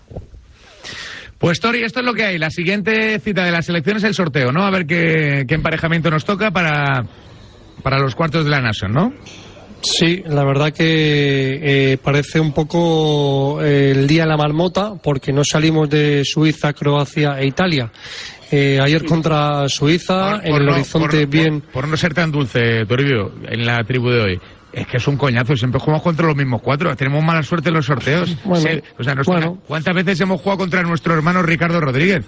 Pues Tori, esto es lo que hay. La siguiente cita de la selección es el sorteo, ¿no? A ver qué, qué emparejamiento nos toca para, para los cuartos de la Nation, ¿no?
Sí, la verdad que eh, parece un poco eh, el día de la marmota, porque no salimos de Suiza, Croacia e Italia. Eh, ayer contra Suiza, por, por en el no, horizonte
por,
bien...
Por, por no ser tan dulce, Toribio, en la tribu de hoy. Es que es un coñazo, siempre jugamos contra los mismos cuatro, tenemos mala suerte en los sorteos.
Bueno,
sí, o sea, nos
bueno.
toca, ¿cuántas veces hemos jugado contra nuestro hermano Ricardo Rodríguez?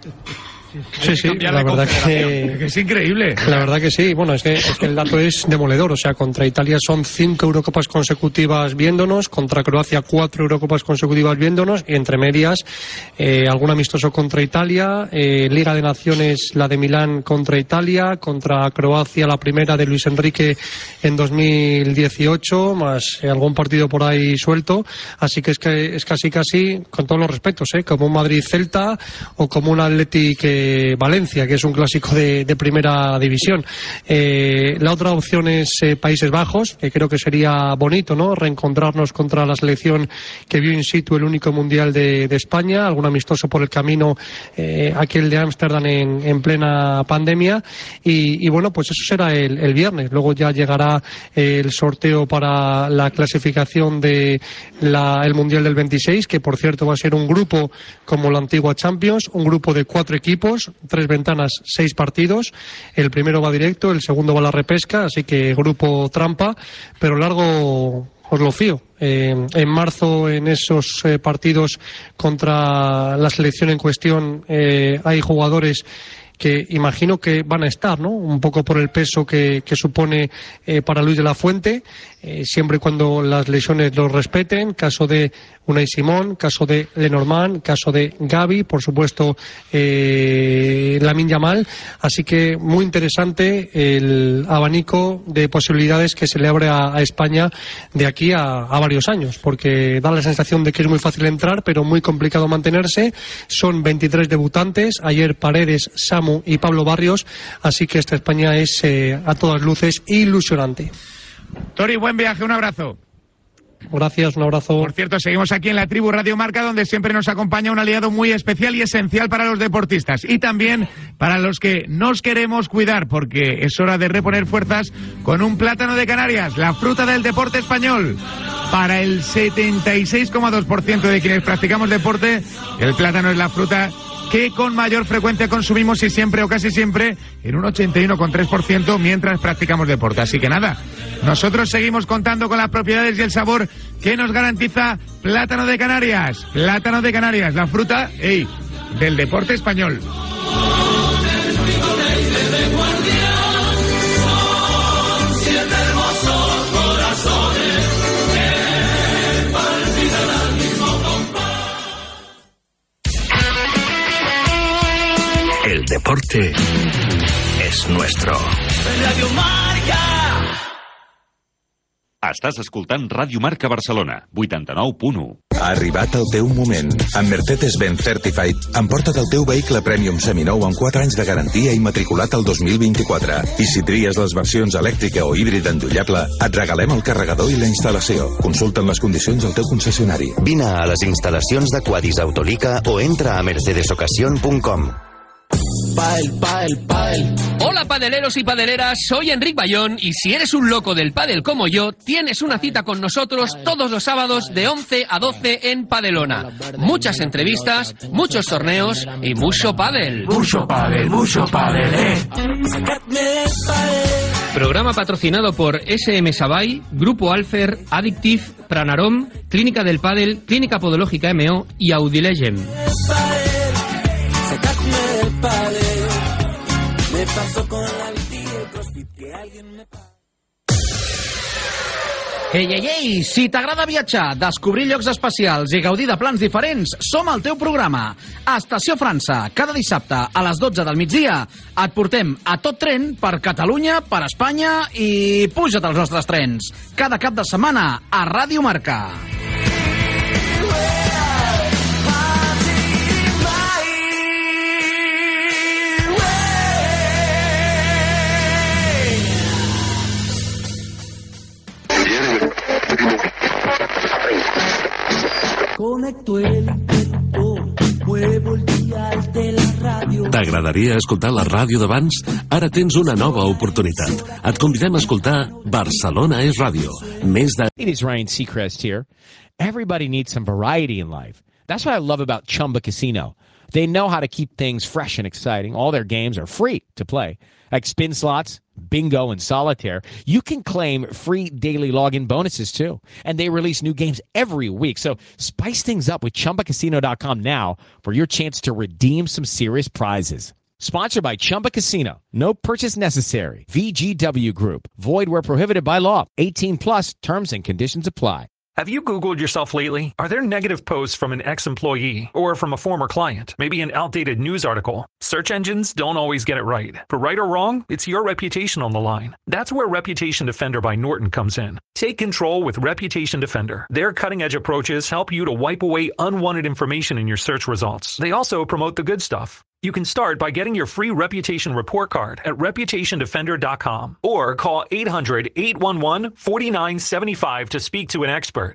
Sí, sí, la verdad que...
Es increíble.
La verdad que sí, bueno, es que, es que el dato es demoledor, o sea, contra Italia son cinco Eurocopas consecutivas viéndonos, contra Croacia cuatro Eurocopas consecutivas viéndonos, y entre medias eh, algún amistoso contra Italia, eh, Liga de Naciones la de Milán contra Italia, contra Croacia la primera de Luis Enrique en dos mil dieciocho, más eh, algún partido por ahí suelto, así que es que es casi casi, con todos los respetos, eh, como un Madrid-Celta o como un Athletic eh, Valencia, que es un clásico de, de primera división. Eh, la otra opción es eh, Países Bajos, que creo que sería bonito, ¿no? Reencontrarnos contra la selección que vio in situ el único mundial de, de España, algún amistoso por el camino, eh, aquel de Ámsterdam en, en plena pandemia, y, y bueno, pues eso será el, el viernes. Luego ya llegará eh, el sorteo para la clasificación de la, el mundial del veintiséis, que por cierto va a ser un grupo como la antigua Champions, un grupo de cuatro equipos, tres ventanas, seis partidos. El primero va directo, el segundo va a la repesca, así que grupo trampa, pero largo os lo fío. Eh, en marzo, en esos eh, partidos contra la selección en cuestión, eh, hay jugadores que imagino que van a estar, ¿no? Un poco por el peso que, que supone eh, para Luis de la Fuente, eh, siempre y cuando las lesiones los respeten. Caso de Unai Simón, caso de Lenormand, caso de Gavi, por supuesto eh, Lamine Yamal. Así que muy interesante el abanico de posibilidades que se le abre a, a España de aquí a, a varios años, porque da la sensación de que es muy fácil entrar, pero muy complicado mantenerse. Son veintitrés debutantes, ayer Paredes, Samu y Pablo Barrios, así que esta España es eh, a todas luces ilusionante.
Tori, buen viaje, un abrazo.
Gracias, un abrazo.
Por cierto, seguimos aquí en la Tribu Radio Marca, donde siempre nos acompaña un aliado muy especial y esencial para los deportistas y también para los que nos queremos cuidar, porque es hora de reponer fuerzas con un plátano de Canarias, la fruta del deporte español. Para el setenta y seis coma dos por ciento de quienes practicamos deporte, el plátano es la fruta que con mayor frecuencia consumimos y siempre o casi siempre en un ochenta y uno coma tres por ciento mientras practicamos deporte. Así que nada, nosotros seguimos contando con las propiedades y el sabor que nos garantiza Plátano de Canarias. Plátano de Canarias, la fruta, ey, del deporte español.
El deporte es nuestro.
Radio Marca.
Estàs escoltant Ràdio Marca Barcelona, vuitanta-nou punt u.
Ha arribat el teu moment. Amb Mercedes-Benz Certified, emporta't el teu vehicle Premium seminou amb quatre anys de garantia i matriculat el dos mil vint-i-quatre. I si tries les versions elèctrica o híbrida endollable, et regalem el carregador i la instal·lació. Consulta'n les condicions al teu concessionari.
Vine a les instal·lacions de Quadis Autolica o entra a mercedes ocasión punt com.
Padel, padel, padel.
Hola padeleros y padeleras, soy Enric Bayón y si eres un loco del pádel como yo, tienes una cita con nosotros todos los sábados de once a doce en Padelona. Muchas entrevistas, muchos torneos y mucho pádel.
Mucho pádel, mucho pádel, eh.
Programa patrocinado por S M Sabay, Grupo Alfer, Addictive, Pranarom, Clínica del Pádel, Clínica Podológica M O y Audilegem. Me pasó con la CrossFit que alguien me...
Ei, ei, ei! Si t'agrada viatjar, descobrir llocs especials i gaudir de plans diferents, som al teu programa. A Estació França, cada dissabte a les dotze del migdia, et portem a tot tren per Catalunya, per Espanya i puja't als nostres trens. Cada cap de setmana a Ràdio Marca.
Conecto el interruptor, muevo el dial de la ràdio.
T'agradaria escoltar la ràdio d'abans? Ara tens una nova oportunitat. Et convidem a escoltar Barcelona és Ràdio. Més de...
It is Ryan Seacrest here. Everybody needs some variety in life. That's what I love about Chumba Casino. They know how to keep things fresh and exciting. All their games are free to play. Like spin slots, bingo, and solitaire. You can claim free daily login bonuses, too. And they release new games every week. So spice things up with Chumba Casino dot com now for your chance to redeem some serious prizes. Sponsored by Chumba Casino. No purchase necessary. V G W Group. Void where prohibited by law. eighteen plus terms and conditions apply.
Have you Googled yourself lately? Are there negative posts from an ex-employee or from a former client? Maybe an outdated news article? Search engines don't always get it right. But right or wrong, it's your reputation on the line. That's where Reputation Defender by Norton comes in. Take control with Reputation Defender. Their cutting-edge approaches help you to wipe away unwanted information in your search results. They also promote the good stuff. You can start by getting your free reputation report card at reputation defender dot com or call eight hundred, eight one one, four nine seven five to speak to an expert.